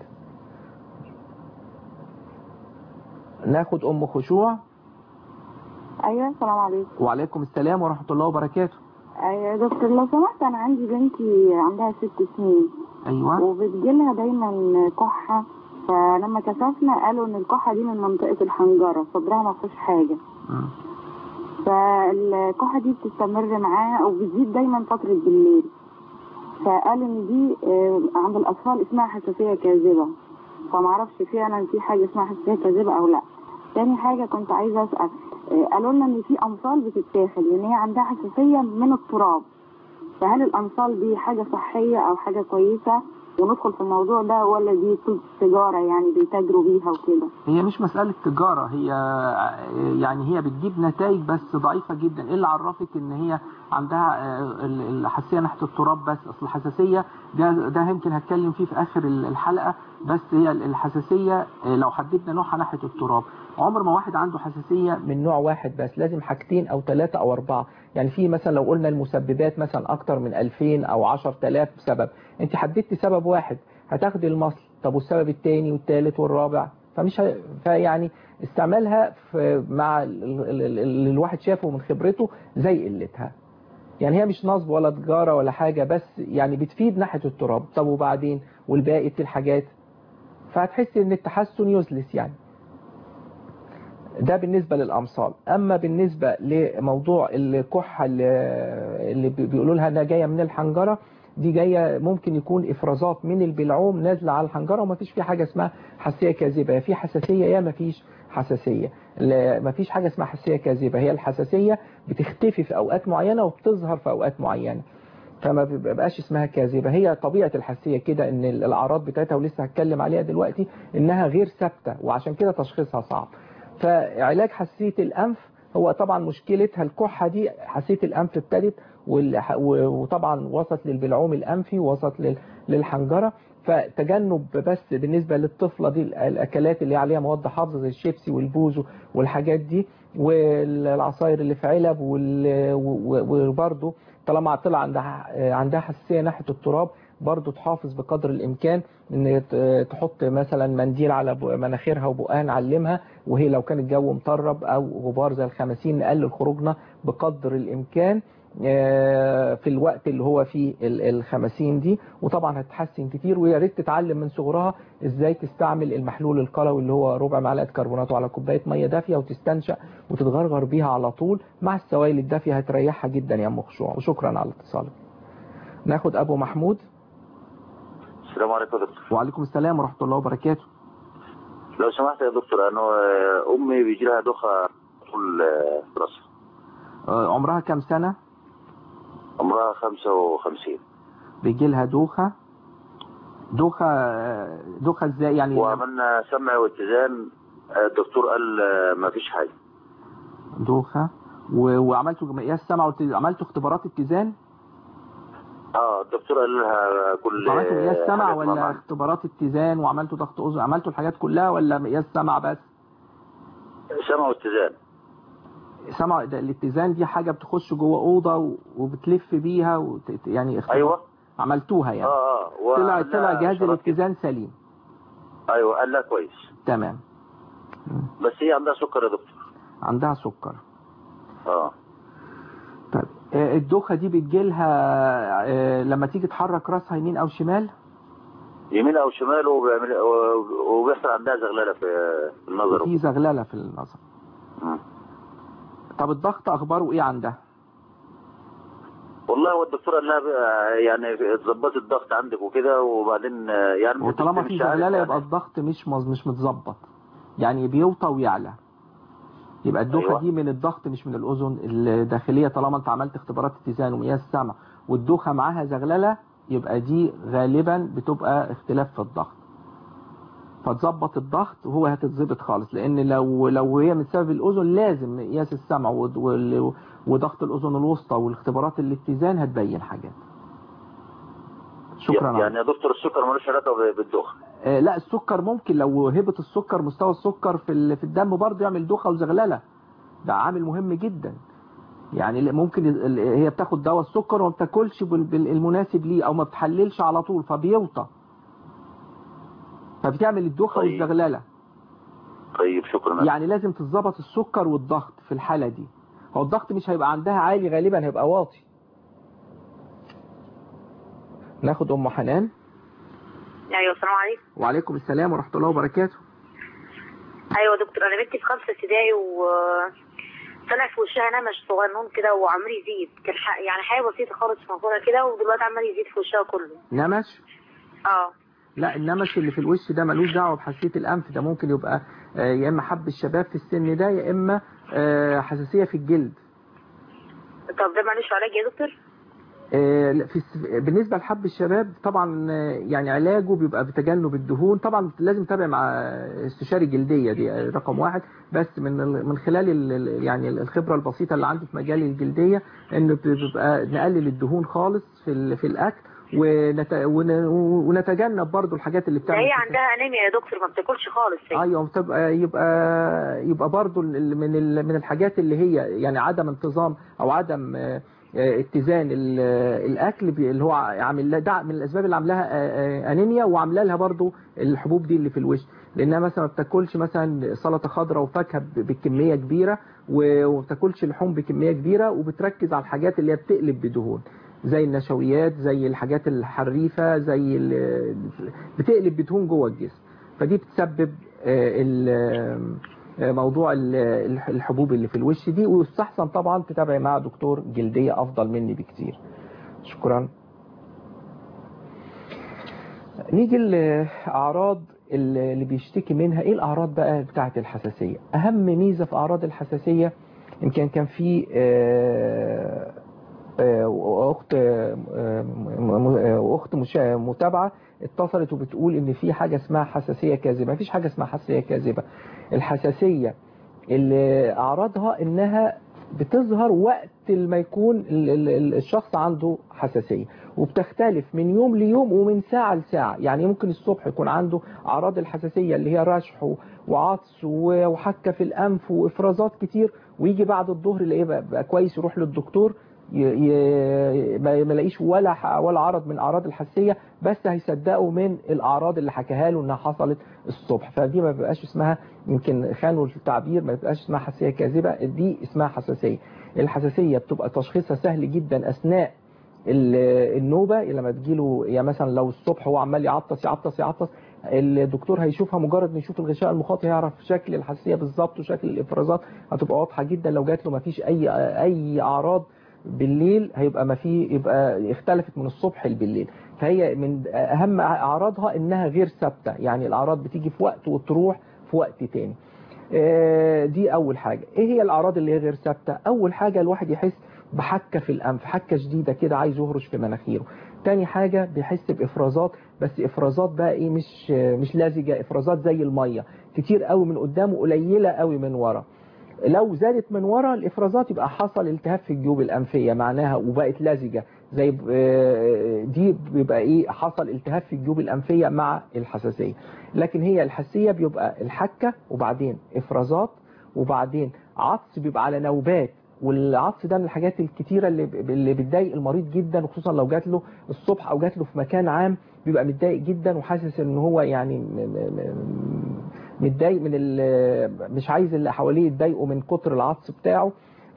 ناخد ام خشوع. ايوه السلام عليكم. وعليكم السلام ورحمه الله وبركاته. ايوه يا دكتور لو سمحت، انا عندي بنتي عندها ست سنين. ايوه. وبتجيلها دايما كحه، فلما كشفنا قالوا ان الكحه دي من منطقه الحنجره، صدرها ما فيهوش حاجه. م. فالكحه دي بتستمر معاها وبتزيد دايما فتره بالليل، فقالوا ان دي عند الاطفال اسمها حساسيه كاذبه، فمعرفش فعلا في حاجه اسمها حساسيه كاذبه او لا. تاني حاجه كنت عايزه اسال، قالوا لنا ان في امصال بتتاخد لان هي عندها حساسيه من التراب، فهل الامصال دي حاجه صحيه او حاجه كويسه وندخل في الموضوع ده، ولا دي تجاره يعني بيتاجروا بيها وكده؟ هي مش مساله تجاره، هي يعني هي بتجيب نتائج بس ضعيفه جدا. ايه اللي عرفك ان هي عندها الحساسيه ناحيه التراب بس؟ اصل الحساسيه ده ده يمكن هتكلم فيه في اخر الحلقه، بس هي الحساسيه لو حددنا نوعها ناحيه التراب، عمر ما واحد عنده حساسيه من نوع واحد بس، لازم حاجتين او ثلاثه او اربعه. يعني في مثلا لو قلنا المسببات مثلا اكتر من ألفين او عشرة آلاف سبب، انت حددتي سبب واحد هتاخدي المصل، طب والسبب الثاني والثالث والرابع، فمش ه... فيعني استعمالها في مع اللي الواحد شافه من خبرته زي قلتها. يعني هي مش نصب ولا تجاره ولا حاجه، بس يعني بتفيد ناحيه التراب. طب وبعدين والباقي الحاجات، فهتحسي ان التحسن يزلس يعني. ده بالنسبة للأمصال. أما بالنسبة لموضوع الكحة اللي بيقولوا لها انها جاية من الحنجرة، دي جاية ممكن يكون إفرازات من البلعوم نازلة على الحنجرة، وما فيش فيه حاجة اسمها حساسية كاذبة. يا في حساسية يا ما فيش حساسية. ما فيش حاجة اسمها حساسية كاذبة، هي الحساسية بتختفي في أوقات معينة وبتظهر في أوقات معينة. فما بيبقاش اسمها كاذبة. هي طبيعة الحساسية كده ان الاعراض بتاعتها ولسه هتكلم عليها دلوقتي انها غير ثابتة وعشان كده تشخيصها صعب. فعلاج حساسية الانف هو طبعا مشكلتها الكحة دي، حساسية الانف ابتدت وطبعا وصلت للبلعوم الانفي ووصلت للحنجرة. فتجنب بس بالنسبة للطفلة دي الأكلات اللي عليها مواد حافظة زي الشيبسي والبوزو والحاجات دي والعصاير اللي في علب، وبرضه طالما طلع عندها عندها حساسية ناحية التراب برضه تحافظ بقدر الإمكان إن تحط مثلا منديل على مناخيرها وبقها نعلمها، وهي لو كان الجو مطرب أو غبار زي الخمسين نقلل خروجنا بقدر الإمكان في الوقت اللي هو فيه الخمسين دي، وطبعا هتتحسن كتير. ويا ريت تتعلم من صغرها ازاي تستعمل المحلول القلوي اللي هو ربع معلقه كربونات على كوبايه ميه دافيه وتستنشق وتتغرغر بيها على طول مع السوائل الدافيه، هتريحها جدا يا ام خشوع. وشكرا على اتصالك. ناخد ابو محمود. السلام عليكم يا دكتور. وعليكم السلام ورحمه الله وبركاته. لو سمحت يا دكتور، انا امي بيجي لها دوخه طول راسها. عمرها كام سنه؟ عمرها خمسة وخمسين. بيجي لها دوخة دوخة دوخة ازاي يعني؟ وعملنا سمع واتزان، الدكتور قال ما فيش حاجة. دوخة و... وعملتوا مقياس سمع واتزان، عملتوا اختبارات اتزان؟ اه الدكتور قال لها كل عملتوا مقياس سمع ولا معنا. اختبارات اتزان وعملتوا ضغط اذن، عملتوا الحاجات كلها ولا مقياس سمع بس؟ سمع واتزان. سمع الاتزان دي حاجة بتخش جوه أوضة وبتلف بيها وت... يعني اختبار. أيوة عملتوها يعني. اه اه طلع طلع جهاز الاتزان سليم. ايوه قال لها كويس. تمام. بس هي عندها سكر يا دكتور. عندها سكر. اه طيب الدوخة دي بتجيلها لما تيجي تحرك راسها يمين او شمال؟ يمين او شمال، وبيعمل وبيحصل عندها زغلله في النظر. في زغلله في النظر. م. طب الضغط اخباره ايه عندها؟ والله هو الدكتور قال لها يعني تظبطي الضغط عندك وكده، وبعدين يعني وطالما في زغلله يبقى الضغط مش مش متظبط، يعني بيوطى ويعلى، يبقى الدوخه أيوة. دي من الضغط مش من الاذن الداخليه. طالما انت عملت اختبارات اتزان ومقياس سمع والدوخه معاها زغلله، يبقى دي غالبا بتبقى اختلاف في الضغط. فتظبط الضغط وهو هتتظبط خالص، لان لو لو هي من سبب الاذن لازم مقياس السمع وضغط الاذن الوسطى والاختبارات الاتزان هتبين حاجات. شكرا. يعني يا دكتور السكر ملوش علاقه بالدوخه؟ آه لا، السكر ممكن لو هبط السكر مستوى السكر في في الدم برضه يعمل دوخه وزغلله، ده عامل مهم جدا. يعني ممكن هي بتاخد دواء السكر وما بتاكلش بالمناسب ليه او ما بتحللش على طول فبيوطى، فبتعمل الدوخه طيب. والزغلله. طيب شكرا. يعني لازم تتظبط السكر والضغط في الحاله دي. هو الضغط مش هيبقى عندها عالي، غالبا هيبقى واطي. ناخد ام حنان. ايوه السلام عليكم. وعليكم السلام ورحمه الله وبركاته. ايوه دكتور، انا بنتي في خمسه ابتدائي و طلع في وشها نمش صغنون كده وعمال يزيد، كان يعني حاجه بسيطه خالص في منظورها كده، ودلوقتي عمال يزيد في وشها كله. نمش؟ اه لا، النمش اللي في الوش ده ملوش دعوه بحساسيه الانف، ده ممكن يبقى يا اما حب الشباب في السن ده يا اما حساسيه في الجلد. طب ده مالوش علاج يا دكتور؟ في بالنسبه لحب الشباب طبعا يعني علاجه بيبقى بتجنب الدهون، طبعا لازم تتابع مع استشاري جلديه، دي رقم واحد. بس من من خلال يعني الخبره البسيطه اللي عندي في مجال الجلديه انه بيبقى نقلل الدهون خالص في في الاكل، ونتجنب برضو الحاجات اللي بتعمل. هي عندها انيميا يا دكتور، ما بتاكلش خالص. ايوه بتبقى يبقى يبقى برضو من من الحاجات اللي هي يعني عدم انتظام او عدم اتزان الاكل اللي هو عامل لها ده من الاسباب اللي عاملاها انيميا، وعامله لها برضو الحبوب دي اللي في الوش، لانها مثلا ما بتاكلش مثلا سلطه خضراء وفاكهه بكميه كبيره، وما بتاكلش لحوم بكميه كبيره، وبتركز على الحاجات اللي هي بتقلب بدهون زي النشويات، زي الحاجات الحريفه، زي بتقلب بدهون جوه الجسم، فدي بتسبب موضوع الحبوب اللي في الوش دي. ويستحسن طبعا تتابعي مع دكتور جلدية افضل مني بكتير. شكرا. نيجي الاعراض اللي بيشتكي منها. ايه الاعراض بقى بتاعه الحساسية؟ اهم ميزة في اعراض الحساسية يمكن كان في اخت اخت متابعه اتصلت وبتقول ان في حاجه اسمها حساسيه كاذبه. مفيش حاجه اسمها حساسيه كاذبه. الحساسيه اللي اعراضها انها بتظهر وقت ما يكون الشخص عنده حساسيه، وبتختلف من يوم ليوم ومن ساعه لساعه. يعني ممكن الصبح يكون عنده اعراض الحساسيه اللي هي رشح وعطس وحكه في الانف وافرازات كتير، ويجي بعد الظهر يلاقيه بقى كويس، يروح للدكتور ما يلاقيش ولا ولا عرض من اعراض الحساسيه، بس هيصدقوا من الاعراض اللي حكاها له انها حصلت الصبح. فدي ما بيبقاش اسمها، يمكن خانوا التعبير، ما بيبقاش اسمها حساسيه كاذبه، دي اسمها حساسيه. الحساسيه بتبقى تشخيصها سهل جدا اثناء النوبه، لما تجيله يعني مثلا لو الصبح هو عمال يعطس يعطس يعطس، الدكتور هيشوفها مجرد ما يشوف الغشاء المخاطي هيعرف شكل الحساسيه بالظبط وشكل الافرازات هتبقى واضحه جدا. لو جات له ما فيش اي اي اعراض بالليل هيبقى ما في، يبقى اختلفت من الصبح لبالليل. فهي من اهم اعراضها انها غير ثابته، يعني الاعراض بتيجي في وقت وتروح في وقت تاني. دي اول حاجه. ايه هي الاعراض اللي هي غير ثابته؟ اول حاجه الواحد يحس بحكه في الانف، حكه شديده كده عايز يهرش في مناخيره. تاني حاجه بيحس بافرازات، بس افرازات بقى ايه، مش مش لزجه، افرازات زي الميه كتير قوي من قدام وقليله قوي من ورا. لو زادت من ورا الافرازات يبقى حصل التهاب في الجيوب الانفيه معناها، وبقت لزجه زي دي بيبقى ايه، حصل التهاب في الجيوب الانفيه مع الحساسيه. لكن هي الحساسيه بيبقى الحكه وبعدين افرازات وبعدين عطس بيبقى على نوبات، والعطس ده من الحاجات الكتيره اللي اللي بتضايق المريض جدا، وخصوصا لو جات له الصبح او جات له في مكان عام بيبقى متضايق جدا وحاسس ان هو يعني متضايق من مش عايز اللي حواليه يتضايقوا من كتر العطس بتاعه،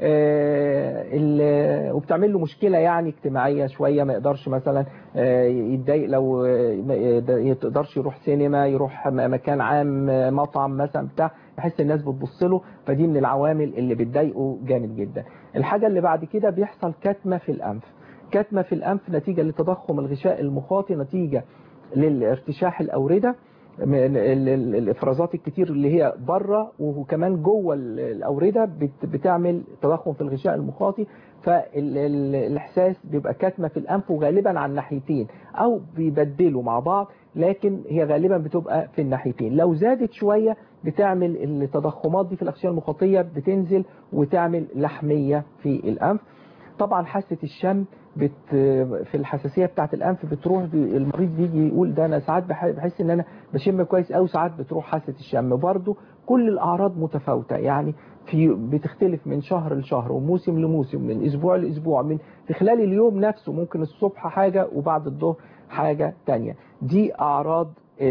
وبتعمل له مشكله يعني اجتماعيه شويه، ما يقدرش مثلا يتضايق لو ما يقدرش يروح سينما، يروح مكان عام مطعم مثلا بتاع، يحس الناس بتبص له، فدي من العوامل اللي بتضايقه جامد جدا. الحاجه اللي بعد كده بيحصل كتمه في الانف. كتمه في الانف نتيجه لتضخم الغشاء المخاطي، نتيجه للارتشاح الاورده، الافرازات الكتير اللي هي بره وكمان جوه الاورده بتعمل تضخم في الغشاء المخاطي، فالاحساس بيبقى كتمه في الانف، وغالبا على الناحيتين او بيبدلوا مع بعض، لكن هي غالبا بتبقى في الناحيتين. لو زادت شويه بتعمل التضخمات دي في الاغشيه المخاطيه بتنزل وتعمل لحميه في الانف. طبعا حاسه الشم بت في الحساسيه بتاعه الانف بتروح، المريض بيجي يقول ده انا ساعات بحس ان انا بشم كويس قوي، ساعات بتروح حاسه الشم. برضو كل الاعراض متفاوته، يعني في بتختلف من شهر لشهر وموسم لموسم، من اسبوع لاسبوع، من في خلال اليوم نفسه ممكن الصبح حاجه وبعد الظهر حاجه ثانيه. دي اعراض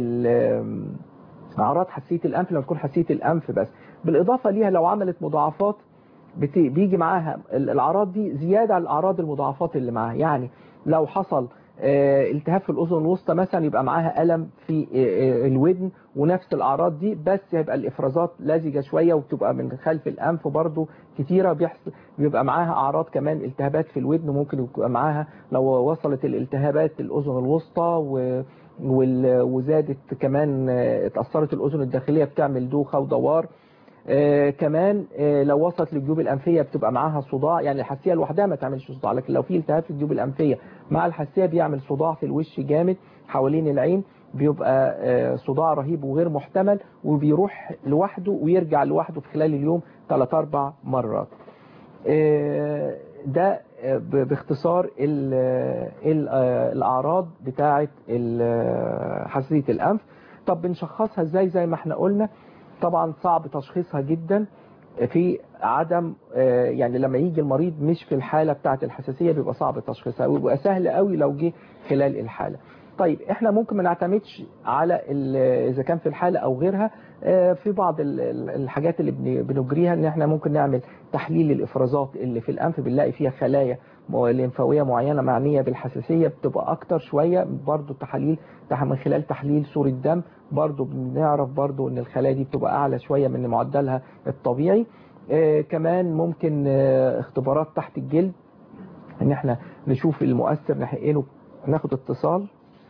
اعراض حساسيه الانف لما تكون حساسيه الانف بس. بالاضافه ليها لو عملت مضاعفات بيجي معاها الاعراض دي زياده على الاعراض المضاعفات اللي معاها. يعني لو حصل التهاب في الاذن الوسطى مثلا يبقى معاها الم في الودن ونفس الاعراض دي، بس هيبقى الافرازات لزجه شويه وبتبقى من خلف الانف برضو كتيره، بيحصل بيبقى معاها اعراض كمان التهابات في الودن، ممكن يبقى معاها لو وصلت الالتهابات الاذن الوسطى وزادت كمان اتاثرت الاذن الداخليه بتعمل دوخه ودوار. آه كمان آه لو وصلت للجيوب الانفيه بتبقى معاها صداع، يعني الحساسيه لوحدها ما تعملش صداع، لكن لو في التهاب في الجيوب الانفيه مع الحساسيه بيعمل صداع في الوش جامد حوالين العين، بيبقى آه صداع رهيب وغير محتمل، وبيروح لوحده ويرجع لوحده في خلال اليوم ثلاث اربع مرات. آه ده باختصار ال ال الاعراض بتاعه حساسيه الانف. طب بنشخصها ازاي؟ زي ما احنا قلنا طبعا صعب تشخيصها جدا في عدم يعني لما يجي المريض مش في الحالة بتاعة الحساسية بيبقى صعب تشخيصها، ويبقى سهل قوي لو جه خلال الحالة. طيب احنا ممكن ما نعتمدش على اذا كان في الحالة او غيرها. في بعض الحاجات اللي بنجريها ان احنا ممكن نعمل تحليل الافرازات اللي في الانف، بنلاقي فيها خلايا ليمفاويه معينه معنيه بالحساسيه بتبقى اكتر شويه. برضو التحاليل من خلال تحليل صوره دم برضو بنعرف برضو ان الخلايا دي بتبقى اعلى شويه من معدلها الطبيعي. آه كمان ممكن آه اختبارات تحت الجلد ان احنا نشوف المؤثر نحقنه. ناخد اتصال.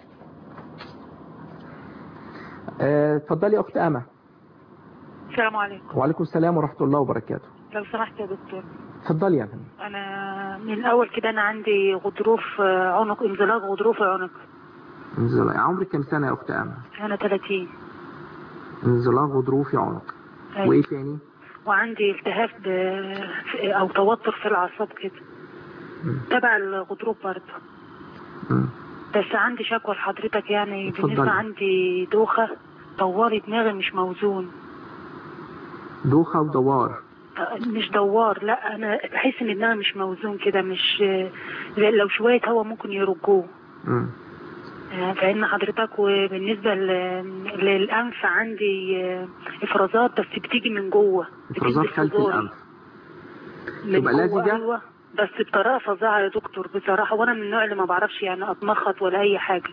اتفضلي آه اخت امه. السلام عليكم. وعليكم السلام ورحمه الله وبركاته. لو سمحت يا دكتور. اتفضلي يا فندم. انا من الاول كده انا عندي غضروف عنق، انزلاق غضروف عنق. انزلاق. عمرك كم سنه يا اخت امل؟ انا ثلاثين. انزلاق غضروفي عنق. أيوة. وايه تاني؟ وعندي التهاب ب... او توتر في الاعصاب كده تبع الغضروف برضه. بس عندي شكوى لحضرتك يعني. اتفضل. بالنسبه عندي دوخه، دواري دماغي مش موزون. دوخه ودوار؟ مش دوار، لا انا بحس ان دماغي مش موزون كده، مش لو شويه هوا ممكن يرجوه. امم فإن حضرتك. وبالنسبة للأنف عندي إفرازات بس بتيجي من جوه. إفرازات خلف الأنف تبقى لازجة؟ أيوة، بس بطريقة فظيعة يا دكتور بصراحة، وأنا من النوع اللي ما بعرفش يعني أتمخط ولا أي حاجة.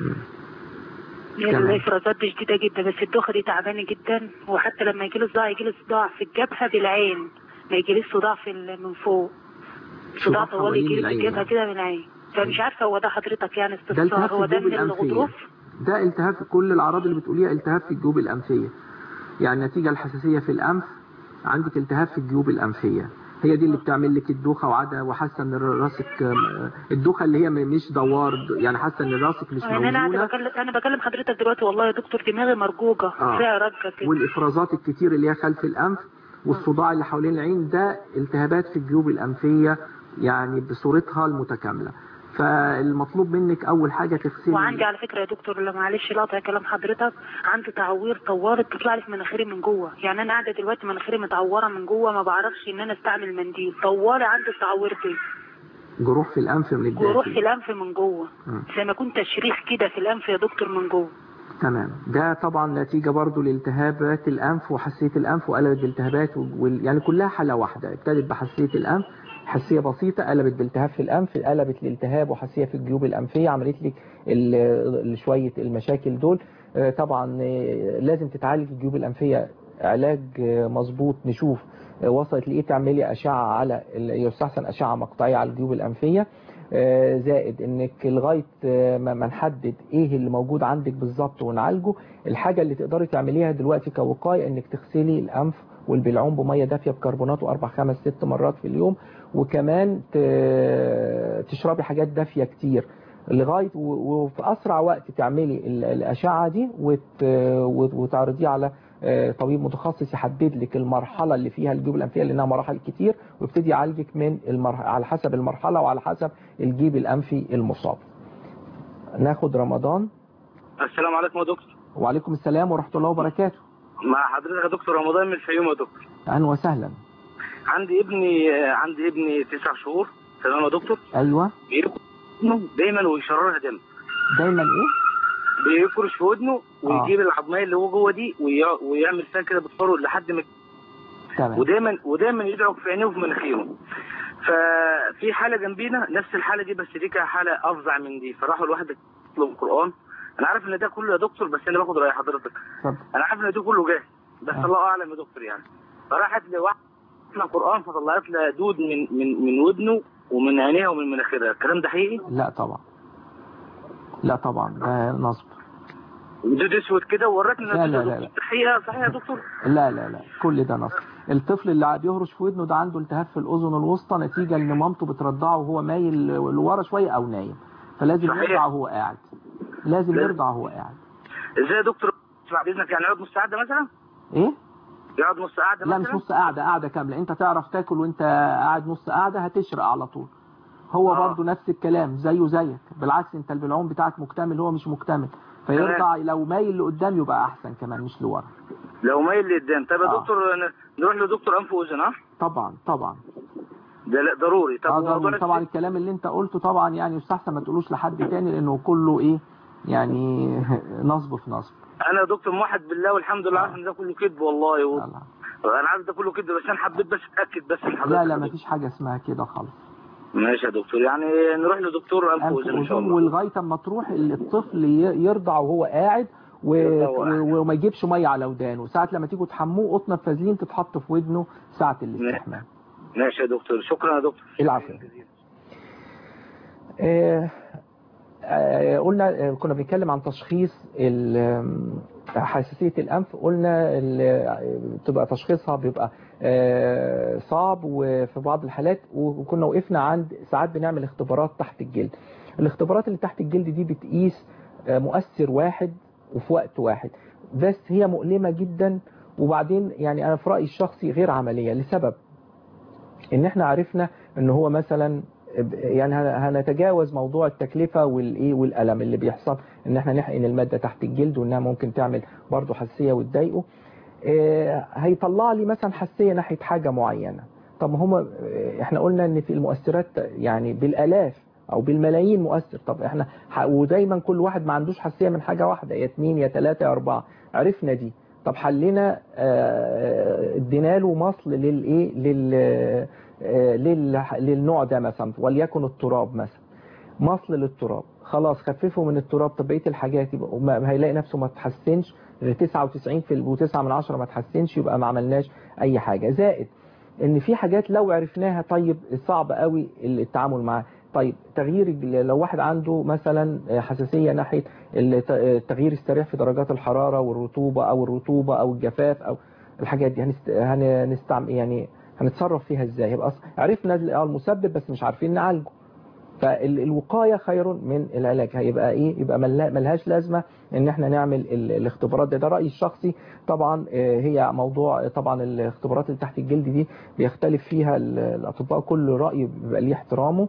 الإفرازات دي شديدة جدا، بس الدوخة دي تعبانة جدا. وحتى لما يجيلي صداع يجيلي صداع في الجبهة بالعين، ما يجيليش صداع في من فوق. صداع طوال يجيلي في الجبهة كده من العين. فمش عارفه هو ده حضرتك يعني استفسار، هو ده من الغضروف؟ ده التهاب في كل الاعراض اللي بتقوليها، التهاب في الجيوب الانفيه. يعني نتيجه الحساسيه في الانف عندك التهاب في الجيوب الانفيه، هي دي اللي بتعمل لك الدوخه وعدم، وحاسه ان راسك الدوخه اللي هي مش دوار، يعني حاسه ان راسك مش موزونه. يعني انا بكلم انا بكلم حضرتك دلوقتي والله يا دكتور دماغي مرجوجه آه. فيها رجه كده. والافرازات الكتير اللي هي خلف الانف والصداع اللي حوالين العين، ده التهابات في الجيوب الانفيه يعني بصورتها المتكامله. فالمطلوب منك اول حاجه تغسلي. وعندي على فكره يا دكتور لما معلش لاقطع كلام حضرتك، عندي تعوير طوارئ بتطلع لي في مناخيري من جوه. يعني انا قاعده دلوقتي مناخيري متعوره من جوه، ما بعرفش ان انا استعمل منديل، طوالي عندي التعوير دي. جروح في الانف من الداخل. جروح في الانف من جوه، زي ما كنت تشريح كده في الانف يا دكتور من جوه. تمام. ده طبعا نتيجه برضو لالتهابات الانف وحساسيه الانف، وقلبت بالتهابات وال... يعني كلها حاله واحده، ابتدت بحساسيه الانف، حساسيه بسيطه قلبت بالتهاب في الانف، قلبت لالتهاب وحساسيه في الجيوب الانفيه، عملت لك شويه المشاكل دول. طبعا لازم تتعالج الجيوب الانفيه علاج مظبوط، نشوف وصلت لايه، تعملي اشعه على يستحسن اشعه مقطعيه على الجيوب الانفيه، زائد انك لغايه ما نحدد ايه اللي موجود عندك بالظبط ونعالجه. الحاجه اللي تقدري تعمليها دلوقتي كوقايه انك تغسلي الانف والبلعوم بميه دافيه بكربونات واربع خمس ست مرات في اليوم، وكمان تشربي حاجات دافيه كتير لغايه وفي اسرع وقت تعملي الاشعه دي وتعرضيها على طبيب متخصص يحدد لك المرحله اللي فيها الجيوب الانفيه، لانها مراحل كتير، ويبتدي يعالجك من المرحله على حسب المرحله وعلى حسب الجيب الانفي المصاب. ناخد رمضان. السلام عليكم يا دكتور. وعليكم السلام ورحمه الله وبركاته. مع حضرتك يا دكتور رمضان من الفيوم يا دكتور. اهلا وسهلا. عندي ابني عندي ابني تسع شهور. تمام يا دكتور. ايوه. دايما ويشررها دم. دايما ايه؟ بيفرش في ودنه ويجيب آه. العظميه اللي هو جوه دي ويعمل فيها كده بتفرج لحد ما. تمام. ودايما ودايما يدعك في عينيه وفي مناخيره. ففي حاله جنبينا نفس الحاله دي، بس دي كانت حاله افظع من دي، فراحوا الواحد يطلب القران. انا عارف ان ده كله يا دكتور، بس انا باخد راي حضرتك. طب. انا عارف ان ده كله جاهز، بس آه. الله اعلم يا دكتور يعني. فراحت لواحد القران فطلعت له دود من من من ودنه ومن عينيها ومن مناخيرها. الكلام ده حقيقي؟ لا طبعا. لا طبعا ده نصب. دود اسود كده وورتني. لا لا لا حقيقه صحيح يا دكتور؟ لا لا لا كل ده نصب. الطفل اللي بيهرش في ودنه ده عنده التهاب في الاذن الوسطى نتيجه ان مامته بترضعه وهو مايل لورا شويه او نايم، فلازم صحيح. يرضع وهو قاعد. لازم لا. يرضع وهو قاعد. ازاي يا دكتور بعد اذنك يعني يقعد نص قعده مثلا؟ ايه؟ يقعد نص قعده مثلا؟ لا مش نص قعده، قعده كامله. انت تعرف تاكل وانت قاعد نص قعده هتشرق على طول. هو آه. برضه نفس الكلام زيه زيك، بالعكس انت البلعوم بتاعك مكتمل هو مش مكتمل، فيرضع لو مايل لقدام يبقى احسن كمان مش لورا. لو مايل لقدام. طب يا آه. دكتور نروح لدكتور انف واذن؟ ها طبعا طبعا ده لا ضروري. طب آه ضروري. طبعا الكلام اللي انت قلته طبعا يعني يستحسن ما تقولوش لحد تاني، لانه كله ايه يعني نصب في نصب. انا يا دكتور موحد بالله والحمد لله عارف ان ده كله كذب والله و... انا عارف ده كله كذب، بس انا حبيت بس اتاكد بس من حضرتك. لا لا مفيش حاجه اسمها كده خالص. ماشي يا دكتور. يعني نروح لدكتور انف واذن ان شاء الله. ولغايه اما تروح الطفل يرضع وهو قاعد و... وما يجيبش ميه على ودانه، ساعه لما تيجوا تحموه قطنه فازلين تتحط في ودنه ساعه الاستحمام. ماشي يا دكتور. شكرا يا دكتور. العفو. آه قلنا كنا بنتكلم عن تشخيص حساسية الأنف، قلنا تبقى تشخيصها بيبقى صعب وفي بعض الحالات، وكنا وقفنا عند ساعات بنعمل اختبارات تحت الجلد. الاختبارات اللي تحت الجلد دي بتقيس مؤثر واحد وفي وقت واحد، بس هي مؤلمة جدا. وبعدين يعني أنا في رأيي الشخصي غير عملية، لسبب ان احنا عرفنا ان هو مثلا يعني هنتجاوز موضوع التكلفة والايه والألم اللي بيحصل ان احنا نحقن المادة تحت الجلد وانها ممكن تعمل برضو حساسية وتضايقه. اه هيطلع لي مثلا حساسية ناحية حاجة معينة. طب هم احنا قلنا ان في المؤثرات يعني بالالاف او بالملايين مؤثر. طب احنا ودايما كل واحد ما عندوش حساسية من حاجة واحدة، يا اتنين يا تلاتة يا اربعة. عرفنا دي، طب حلنا ادينا له مصل للايه لل للنوع ده مثلا، وليكن التراب مثلا، مصل للتراب، خلاص خففه من التراب. طب بقيه الحاجات يبقى هيلاقي نفسه ما تحسنش، تسعة وتسعين وتسعة من عشرة ما تحسنش، يبقى ما عملناش اي حاجه. زائد ان في حاجات لو عرفناها طيب صعب قوي التعامل معاها. طيب تغيير، لو واحد عنده مثلا حساسيه ناحيه التغيير السريع في درجات الحراره والرطوبه او الرطوبه او الجفاف او الحاجات دي، هنستعمل يعني هنتصرف فيها ازاي؟ يبقى عرفنا المسبب بس مش عارفين نعالجه. فالوقايه خير من العلاج. هيبقى ايه؟ يبقى ملهاش لازمه ان احنا نعمل الاختبارات ده. ده رايي الشخصي. طبعا هي موضوع طبعا الاختبارات اللي تحت الجلد دي بيختلف فيها الاطباء، كل راي بيبقى ليه احترامه،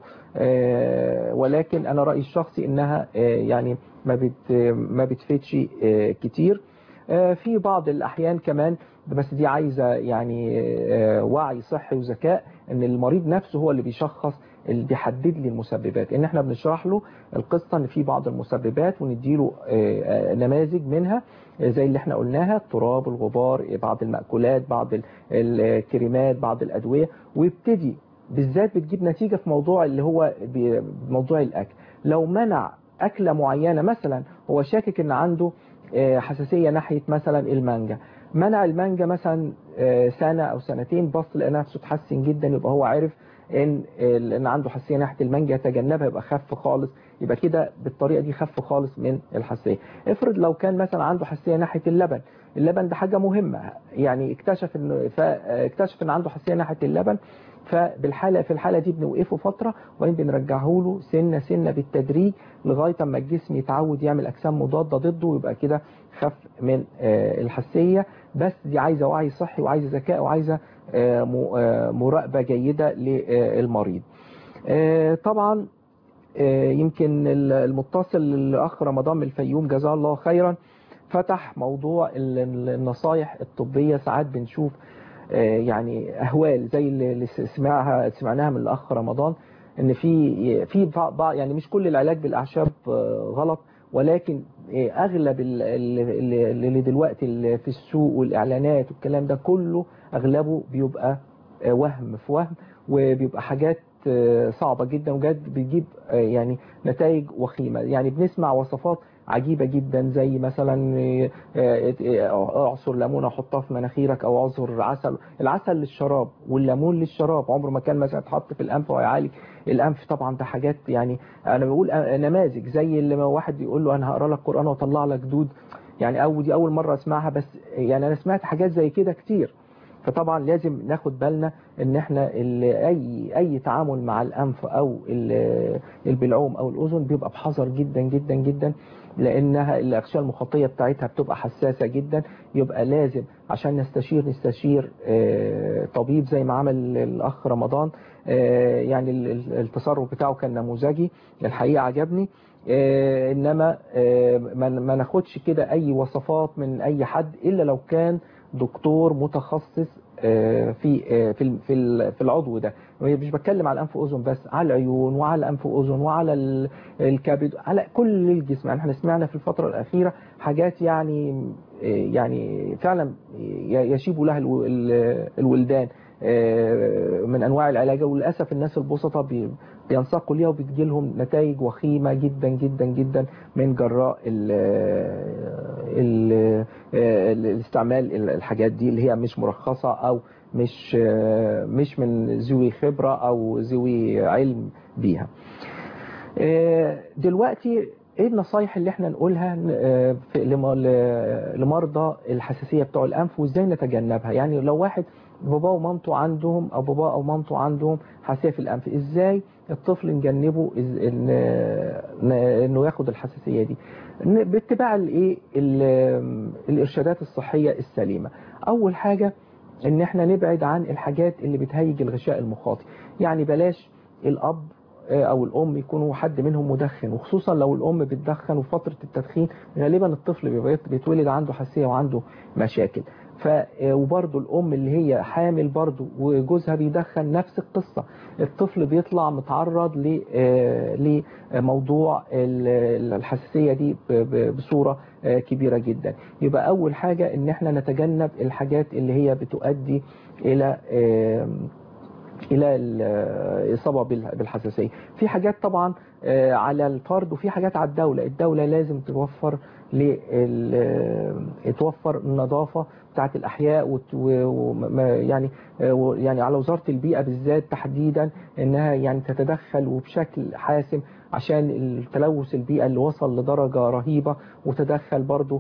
ولكن انا رايي الشخصي انها يعني ما بت ما بتفيدش كتير في بعض الاحيان كمان. بس دي عايزه يعني وعي صحي وذكاء، ان المريض نفسه هو اللي بيشخص، اللي بيحدد لي المسببات. ان احنا بنشرح له القصه ان في بعض المسببات ونديله نماذج منها زي اللي احنا قلناها، التراب، الغبار، بعض المأكولات، بعض الكريمات، بعض الادويه، ويبتدي بالذات بتجيب نتيجه في موضوع اللي هو موضوع الاكل. لو منع اكله معينه، مثلا هو شاكك ان عنده حساسيه ناحيه مثلا المانجا، منع المانجا مثلا سنة أو سنتين، بص لقى نفسه اتحسن جدا، يبقى هو عارف إن إن عنده حساسية ناحية المانجا، يتجنبها، يبقى خف خالص، يبقى كده بالطريقة دي خف خالص من الحساسية. افرض لو كان مثلا عنده حساسية ناحية اللبن، اللبن ده حاجة مهمة، يعني اكتشف إنه فاكتشف إن عنده حساسية ناحية اللبن، فبالحالة في الحالة دي بنوقفه فترة وبعدين بنرجعه له سنة سنة بالتدريج لغاية ما الجسم يتعود يعمل أجسام مضادة ضده، ويبقى كده خف من الحساسية. بس دي عايزة وعي صحي وعايزة ذكاء وعايزة مراقبة جيدة للمريض. طبعا يمكن المتصل الأخ رمضان من الفيوم جزاه الله خيرا فتح موضوع النصايح الطبية. ساعات بنشوف يعني أهوال زي اللي سمعها سمعناها من الأخ رمضان، ان في في بعض يعني مش كل العلاج بالأعشاب غلط، ولكن اغلب اللي دلوقتي اللي في السوق والاعلانات والكلام ده كله اغلبه بيبقى وهم في وهم، وبيبقى حاجات صعبة جدا وجد بيجيب يعني نتائج وخيمة. يعني بنسمع وصفات عجيبة جدا زي مثلا اعصر ليمون وحطها في مناخيرك، او اعصر عسل. العسل للشراب والليمون للشراب، عمره ما كان مثلا اتحط في الانف ويعالج الانف. طبعا ده حاجات يعني انا بقول نماذج زي اللي واحد يقول له انا هقرا لك قرآن واطلع لك دود، يعني او دي اول مرة اسمعها، بس يعني انا سمعت حاجات زي كده كتير. فطبعا لازم ناخد بالنا ان احنا اي اي تعامل مع الانف او البلعوم او الاذن بيبقى بحذر جدا جدا جدا، لانها الاغشيه المخاطيه بتاعتها بتبقى حساسه جدا. يبقى لازم عشان نستشير نستشير طبيب زي ما عمل الاخ رمضان. يعني التصرف بتاعه كان نموذجي الحقيقه، عجبني. انما ما ناخدش كده اي وصفات من اي حد الا لو كان دكتور متخصص في في في العضو ده. مش بتكلم على الانف واذن بس، على العيون وعلى الانف واذن وعلى الكبد، على كل الجسم. يعني احنا سمعنا في الفتره الاخيره حاجات يعني يعني فعلا يشيب لها الولدان من انواع العلاج، وللاسف الناس البسطاء بينساقوا ليها وبتجي لهم نتائج وخيمه جدا جدا جدا من جراء ال ال الاستعمال الحاجات دي اللي هي مش مرخصه او مش مش من ذوي خبره او ذوي علم بيها. دلوقتي ايه النصايح اللي احنا نقولها في لمرضى الحساسية بتوع الانف وازاي نتجنبها؟ يعني لو واحد باباه ومامته عندهم او باباه او مامته عندهم حساسية في الانف، ازاي الطفل نجنبه انه ياخد الحساسية دي؟ باتباع الايه الارشادات الصحية السليمة. اول حاجة ان احنا نبعد عن الحاجات اللي بتهيج الغشاء المخاطي، يعني بلاش الاب او الام يكونوا حد منهم مدخن، وخصوصا لو الام بتدخن وفترة التدخين غالبا الطفل بيتولد عنده حساسية وعنده مشاكل. ف وبرضه الام اللي هي حامل برضه وجوزها بيدخن نفس القصة، الطفل بيطلع متعرض لموضوع الحساسية دي بصورة كبيرة جدا. يبقى اول حاجة ان احنا نتجنب الحاجات اللي هي بتؤدي الى الى الاصابه بالحساسيه. في حاجات طبعا على الفرد وفي حاجات على الدوله، الدوله لازم توفر توفر النظافه بتاعه الاحياء ويعني يعني على وزاره البيئه بالذات تحديدا انها يعني تتدخل وبشكل حاسم عشان التلوث البيئة اللي وصل لدرجة رهيبة، وتدخل برضو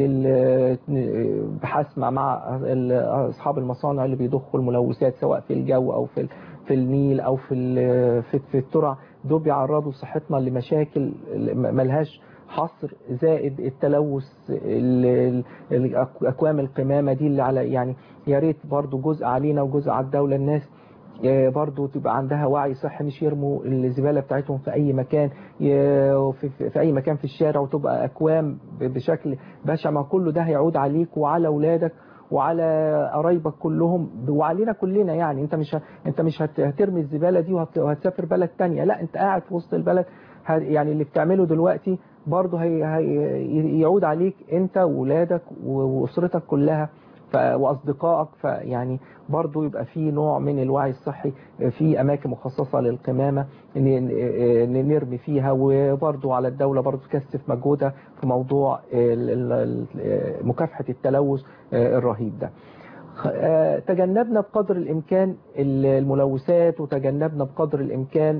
بحسم مع أصحاب المصانع اللي بيضخوا الملوثات سواء في الجو أو في في النيل أو في في الترع. دول بيعرضوا صحتنا لمشاكل ملهاش حصر، زائد التلوث الأكوام القمامة دي اللي على يعني يا ريت برضو جزء علينا وجزء على الدولة، الناس برضو تبقى عندها وعي صحي، مش يرموا الزبالة بتاعتهم في أي مكان في أي مكان في الشارع وتبقى أكوام بشكل بشع. ما كله ده هيعود عليك وعلى أولادك وعلى قرايبك كلهم وعلينا كلنا. يعني انت مش انت مش هترمي الزبالة دي وهتسافر بلد تانية، لا انت قاعد في وسط البلد. يعني اللي بتعمله دلوقتي برضو هي هي يعود عليك انت وولادك وأسرتك كلها وأصدقائك. فيعني برضو يبقى في نوع من الوعي الصحي في أماكن مخصصة للقمامة نرمي فيها، وبرضو على الدولة برضو تكثف مجهودها في موضوع مكافحة التلوث الرهيب ده. تجنبنا بقدر الإمكان الملوثات، وتجنبنا بقدر الإمكان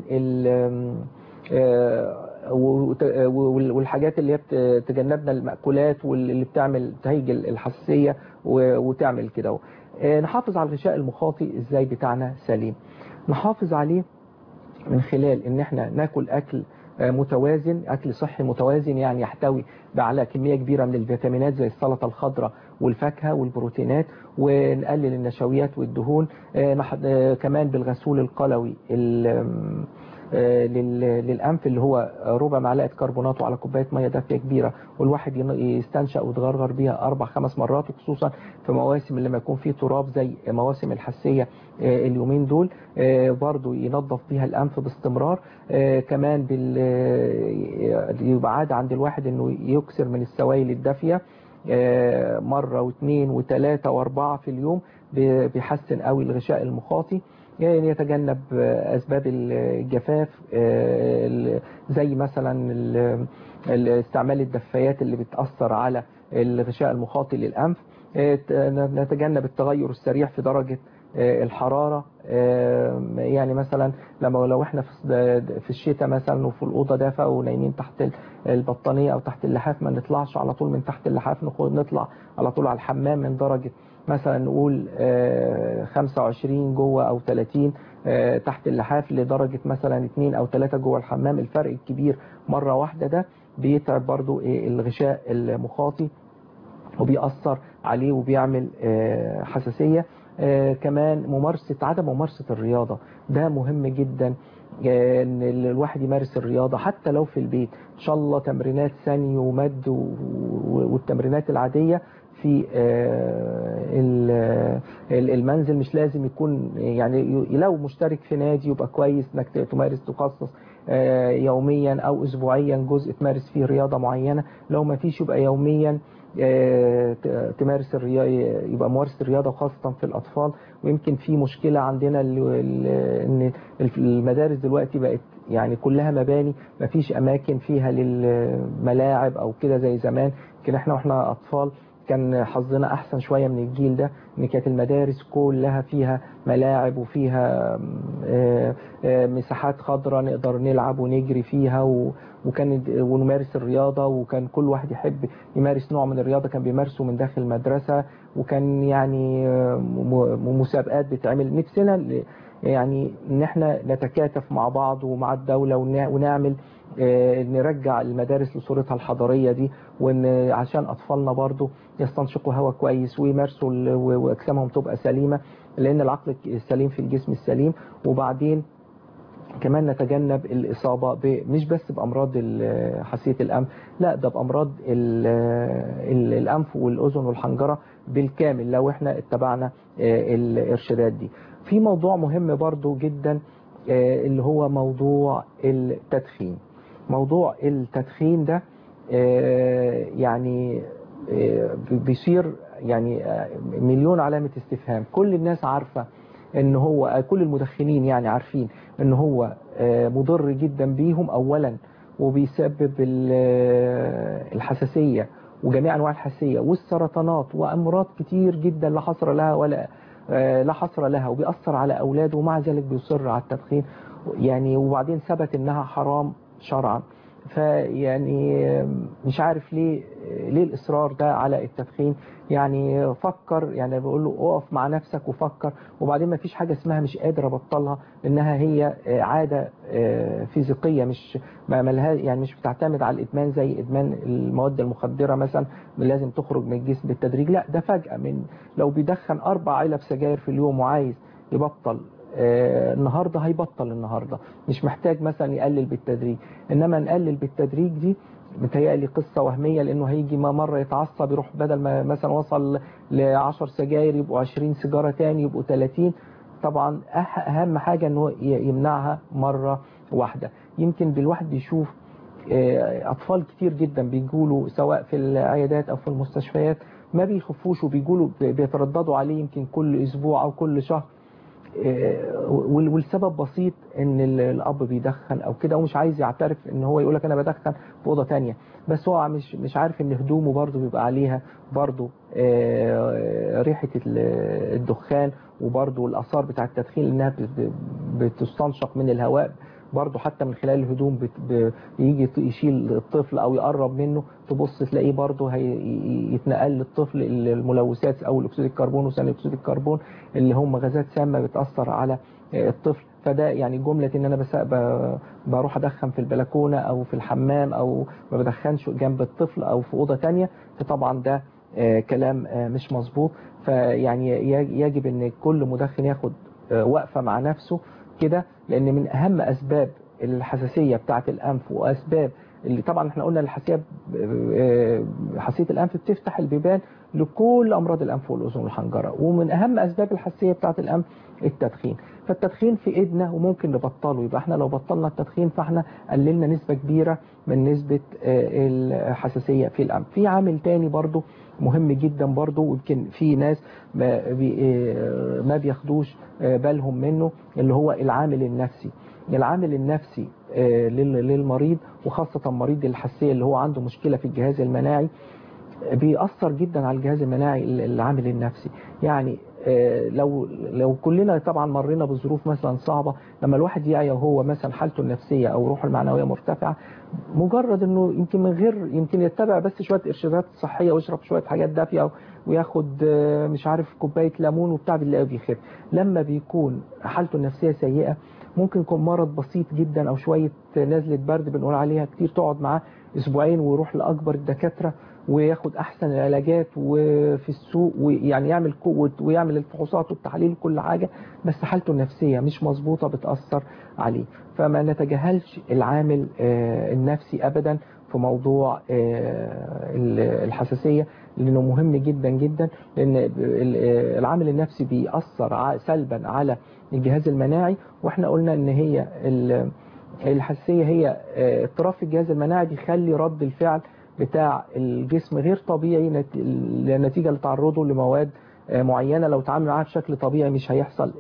والحاجات اللي هي تجنبنا المأكولات واللي بتعمل تهيج الحساسية وتعمل كده. نحافظ على الغشاء المخاطي ازاي بتاعنا سليم؟ نحافظ عليه من خلال ان احنا ناكل اكل متوازن، اكل صحي متوازن يعني يحتوي على كمية كبيرة من الفيتامينات زي السلطة الخضراء والفاكهة والبروتينات، ونقلل النشويات والدهون. كمان بالغسول القلوي للأنف اللي هو ربع معلقة كربونات على كوباية مية دافية كبيرة، والواحد يستنشق ويتغرغر بيها أربع خمس مرات، وخصوصا في مواسم اللي ما يكون فيه تراب زي مواسم الحساسية اليومين دول برضو ينظف بيها الأنف باستمرار. كمان يبقى عادة عند الواحد انه يكسر من السوائل الدافية مرة واثنين وثلاثة واربعة في اليوم، بيحسن قوي الغشاء المخاطي. يعني يتجنب أسباب الجفاف زي مثلا استعمال الدفايات اللي بتأثر على الغشاء المخاطي للأنف. نتجنب التغير السريع في درجة الحرارة، يعني مثلا لما لو احنا في الشتاء مثلا وفي الأوضة دافئة ونايمين تحت البطانية أو تحت اللحاف، ما نطلعش على طول من تحت اللحاف، نطلع على طول على الحمام من درجة مثلا نقول خمسة وعشرين جوه أو ثلاثين تحت اللحاف لدرجة مثلا اثنين أو ثلاثة جوه الحمام. الفرق الكبير مرة واحدة ده بيتعب برضو الغشاء المخاطي وبيأثر عليه وبيعمل حساسية. كمان ممارسة عدم ممارسة الرياضة ده مهم جدا، ان الواحد يمارس الرياضة حتى لو في البيت، ان شاء الله تمرينات ثاني ومد والتمرينات العادية في المنزل. مش لازم يكون يعني لو مشترك في نادي يبقى كويس انك تمارس تخصص يوميا او اسبوعيا جزء تمارس فيه رياضة معينة. لو ما فيش يبقى يوميا تمارس الرياضة، يبقى ممارسة الرياضة خاصة في الأطفال. ويمكن في مشكلة عندنا ان المدارس دلوقتي بقت يعني كلها مباني، ما فيش أماكن فيها للملاعب أو كده زي زمان. يمكن احنا واحنا أطفال كان حظنا احسن شويه من الجيل ده، ان كانت المدارس كلها فيها ملاعب وفيها مساحات خضراء نقدر نلعب ونجري فيها، وكان ونمارس الرياضه، وكان كل واحد يحب يمارس نوع من الرياضه كان بيمارسه من داخل المدرسه، وكان يعني مسابقات بتعمل. نفسنا يعني ان احنا نتكاتف مع بعض ومع الدوله ونعمل نرجع المدارس لصورتها الحضاريه دي، وان عشان اطفالنا برضو يستنشقوا هواء كويس ويمارسوا واجسامهم تبقى سليمه، لان العقل السليم في الجسم السليم. وبعدين كمان نتجنب الإصابة مش بس بأمراض حساسية الأنف، لا ده بأمراض الأنف والأذن والحنجرة بالكامل لو احنا اتبعنا الإرشادات دي. في موضوع مهم برضو جدا اللي هو موضوع التدخين. موضوع التدخين ده يعني بيصير يعني مليون علامة استفهام. كل الناس عارفة ان هو، كل المدخنين يعني عارفين ان هو مضر جدا بيهم اولا، وبيسبب الحساسية وجميع انواع الحساسية والسرطانات وامراض كتير جدا لا حصر لها ولا لا حصر لها، وبيأثر على اولاده، ومع ذلك بيصر على التدخين يعني. وبعدين ثبت انها حرام شرعا. فيعني مش عارف ليه ليه الإصرار ده على التدخين. يعني فكر، يعني بقول له اقف مع نفسك وفكر. وبعدين ما فيش حاجة اسمها مش قادر ابطلها، انها هي عادة فيزيقية مش ما ملها يعني مش بتعتمد على الادمان زي ادمان المواد المخدرة مثلا لازم تخرج من الجسم بالتدريج. لا ده فجأة، من لو بيدخن اربع علب سجاير في اليوم وعايز يبطل آه النهاردة هيبطل النهاردة، مش محتاج مثلا يقلل بالتدريج. انما نقلل بالتدريج دي متهيألي قصة وهمية، لانه هيجي ما مرة يتعصب يروح بدل ما مثلا وصل لعشر سجاير يبقوا عشرين سيجارة تاني يبقوا ثلاثين. طبعا اهم حاجة انه يمنعها مرة واحدة. يمكن بالواحد بيشوف آه اطفال كتير جدا بيقولوا سواء في العيادات او في المستشفيات ما بيخفوش وبيقولوا بيترددوا عليه يمكن كل اسبوع او كل شهر، والسبب بسيط ان الاب بيدخن او كده ومش عايز يعترف ان هو يقولك انا بدخن في اوضه تانية، بس هو مش مش عارف ان هدومه برضه بيبقى عليها برضه ريحه الدخان، وبرضه الاثار بتاع التدخين انها بتستنشق من الهواء برضه حتى من خلال الهدوم. بيجي يشيل الطفل او يقرب منه تبص تلاقيه برضه هيتنقل للطفل الملوثات او اكسيد الكربون وثاني اكسيد الكربون اللي هم غازات سامه بتاثر على الطفل. فده يعني جمله ان انا بس بروح ادخن في البلكونه او في الحمام او ما بدخنش جنب الطفل او في اوضه ثانيه، فطبعا ده كلام مش مظبوط. فيعني يجب ان كل مدخن ياخد وقفه مع نفسه كده، لان من اهم اسباب الحساسيه بتاعه الانف واسباب اللي طبعا احنا قلنا الحساسيه حساسيه الانف بتفتح البيبان لكل امراض الانف والاذن والحنجره، ومن اهم اسباب الحساسيه بتاعه الانف التدخين. فالتدخين في ايدنا وممكن نبطله، يبقى احنا لو بطلنا التدخين فاحنا قللنا نسبه كبيره من نسبه الحساسيه في الانف. في عامل تاني برضو مهم جدا برضو، ويمكن في ناس ما, بي ما بياخدوش بالهم منه، اللي هو العامل النفسي. العامل النفسي للمريض وخاصة مريض الحساسية اللي هو عنده مشكلة في الجهاز المناعي بيأثر جدا على الجهاز المناعي. العامل النفسي يعني لو لو كلنا طبعا مرينا بظروف مثلا صعبة، لما الواحد يعي وهو مثلا حالته النفسية او روحه المعنوية مرتفعة، مجرد انه يمكن من غير يمكن يتبع بس شوية ارشادات صحية ويشرب شوية حاجات دافية وياخد مش عارف كوباية ليمون وبتاع بالله بيخف. لما بيكون حالته النفسية سيئة ممكن يكون مرض بسيط جدا او شوية نزلة برد بنقول عليها كتير تقعد معاه اسبوعين ويروح لاكبر الدكاترة وياخد احسن العلاجات وفي السوق ويعني يعمل قوة ويعمل الفحوصات والتحاليل وكل حاجة، بس حالته النفسية مش مظبوطة بتأثر عليه. فما نتجاهلش العامل النفسي ابدا في موضوع الحساسية، لانه مهم جدا جدا، لان العامل النفسي بيأثر سلبا على الجهاز المناعي. واحنا قلنا ان هي الحساسية هي اضطراب في الجهاز المناعي بيخلي رد الفعل بتاع الجسم غير طبيعي نتيجة لتعرضه لمواد معينة. لو تعامل معاها بشكل طبيعي مش هيحصل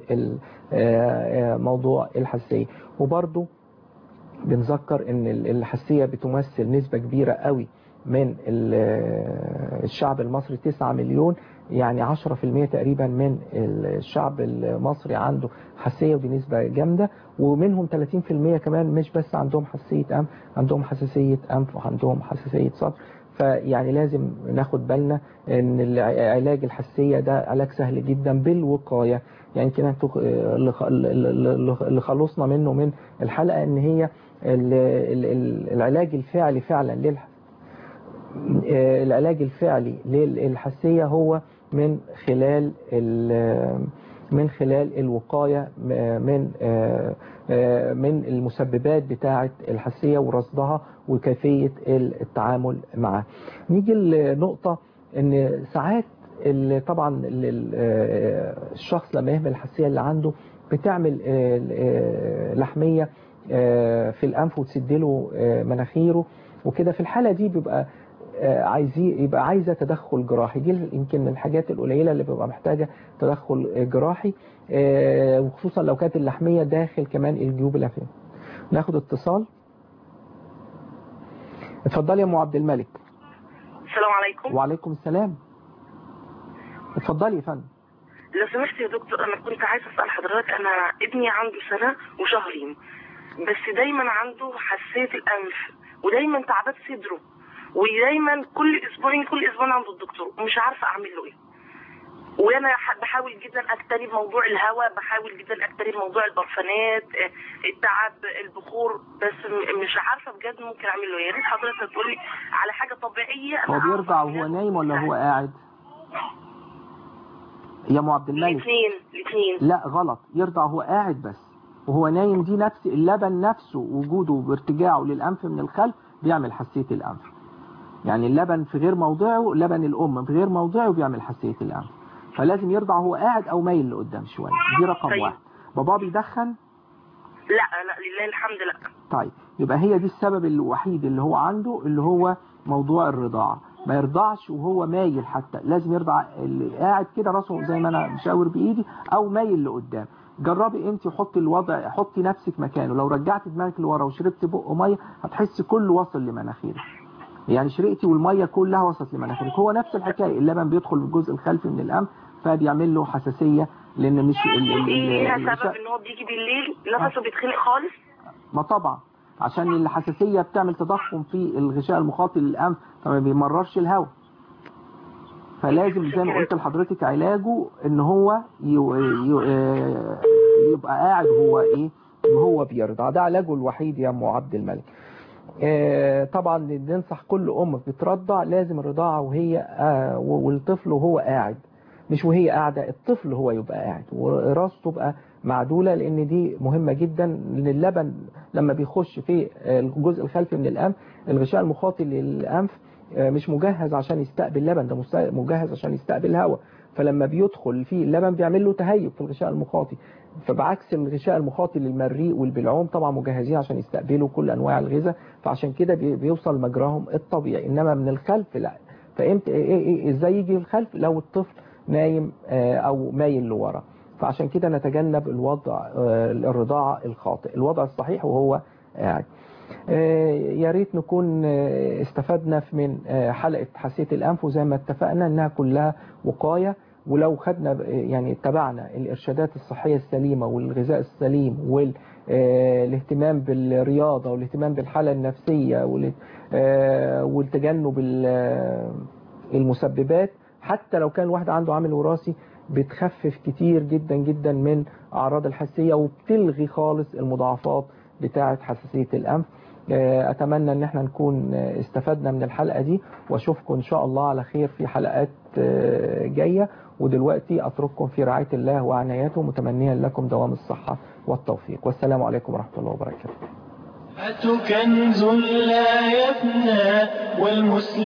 موضوع الحساسية. وبرضو بنذكر ان الحساسية بتمثل نسبة كبيرة قوي من الشعب المصري، تسعة مليون، يعني عشرة في المية تقريبا من الشعب المصري عنده حساسية، ودي نسبة جامدة. ومنهم ثلاثين في المية كمان مش بس عندهم حساسية أنف، عندهم حساسية أنف وعندهم حساسية صدر. فيعني لازم ناخد بالنا ان علاج الحساسية ده علاج سهل جدا بالوقاية. يعني يمكن انتوا اللي خلصنا منه من الحلقة ان هي العلاج الفعلي فعلا للح... العلاج الفعلي للحساسية هو من خلال من خلال الوقاية من من المسببات بتاعة الحساسية ورصدها وكيفية التعامل معها. نيجي لنقطة ان ساعات طبعا الشخص لما يهمل الحساسية اللي عنده بتعمل لحمية في الأنف وتسدله مناخيره وكده. في الحالة دي بيبقى عايزين يبقى عايزة تدخل جراحي. دي يمكن من الحاجات القليلة اللي بيبقى محتاجة تدخل جراحي، وخصوصا لو كانت اللحمية داخل كمان الجيوب الأنفية. ناخد اتصال. اتفضلي يا ام عبد الملك. السلام عليكم. وعليكم السلام. اتفضلي يا فندم. لو سمحت يا دكتور، انا كنت عايزه اسال حضرتك، انا ابني عنده سنه وشهرين بس دايما عنده حساسيه الانف ودايما تعبات صدره، ودايما كل اسبوعين كل اسبوعين عند الدكتور ومش عارفه اعمل له ايه. وانا بحاول جدا اجتنب موضوع الهواء، بحاول جدا اجتنب موضوع البرفانات، التعب، البخور، بس مش عارفه بجد ممكن اعمل له ايه. يا ريت حضرتك تقول لي على حاجه طبيعيه. هو بيرضع وهو نايم ولا هو قاعد يا ام عبد الملك؟ الاثنين الاثنين. لا غلط، يرضع وهو قاعد بس، وهو نايم دي نفس اللبن نفسه وجوده بارتجاعه للانف من الخلف بيعمل حساسيه الانف. يعني اللبن في غير موضعه، لبن الام في غير موضعه بيعمل حساسيه الانف. فلازم يرضع وهو قاعد او مايل لقدام شويه. دي رقم طيب. واحد. باباه بيدخن؟ لا لا لله الحمد لا. طيب يبقى هي دي السبب الوحيد اللي هو عنده، اللي هو موضوع الرضاعه. ما يرضعش وهو مايل، حتى لازم يرضع اللي قاعد كده راسه زي ما انا مشاور بايدي او مايل لقدام. جربي انت حطي الوضع، حطي نفسك مكانه. لو رجعتي دماغك لورا وشربتي بق ميه هتحسي كله وصل لمناخيرك، يعني شرقتي والميه كلها وصلت لمناخيرك. هو نفس الحكايه، اللبن بيدخل في الجزء الخلفي من الانف فبيعمل له حساسيه، لان مش ليها سبب ان هو بيجي بالليل نفسه بيتخنق خالص. ما طبعا عشان الحساسيه بتعمل تضخم في الغشاء المخاطي للانف فما بيمررش الهواء. فلازم زي ما قلت لحضرتك علاجه ان هو يبقى قاعد هو ايه هو بيرضع. ده علاجه الوحيد يا ام عبد الملك. طبعا ننصح كل ام بترضع لازم الرضاعه وهي والطفل وهو قاعد، مش وهي قاعده، الطفل هو يبقى قاعد وراسه تبقى معدوله، لان دي مهمه جدا. لان اللبن لما بيخش في الجزء الخلفي من الانف، الغشاء المخاطي للانف مش مجهز عشان يستقبل لبن، ده مجهز عشان يستقبل هواء. فلما بيدخل فيه اللبن بيعمل له تهيج في الغشاء المخاطي، فبعكس الغشاء المخاطي للمريء والبلعوم طبعا مجهزين عشان يستقبلوا كل انواع الغذاء، فعشان كده بيوصل مجراهم الطبيعي. انما من الخلف لا. فامتى ايه ايه ازاي يجي الخلف؟ لو الطفل نايم او مايل لورا. فعشان كده نتجنب الوضع الرضاعه الخاطئ، الوضع الصحيح وهو قاعد. يا ريت نكون استفدنا من حلقة حساسية الأنف، وزي ما اتفقنا انها كلها وقاية. ولو خدنا يعني اتبعنا الإرشادات الصحية السليمة والغذاء السليم والاهتمام بالرياضة والاهتمام بالحالة النفسية والتجنب المسببات، حتى لو كان واحد عنده عامل وراثي بتخفف كتير جدا جدا من أعراض الحساسية وبتلغي خالص المضاعفات بتاعة حساسية الأنف. أتمنى أن احنا نكون استفدنا من الحلقة دي، وأشوفكم إن شاء الله على خير في حلقات جاية. ودلوقتي أترككم في رعاية الله وعنايته، متمنيا لكم دوام الصحة والتوفيق، والسلام عليكم ورحمة الله وبركاته. كنز لا يفنى والمسلم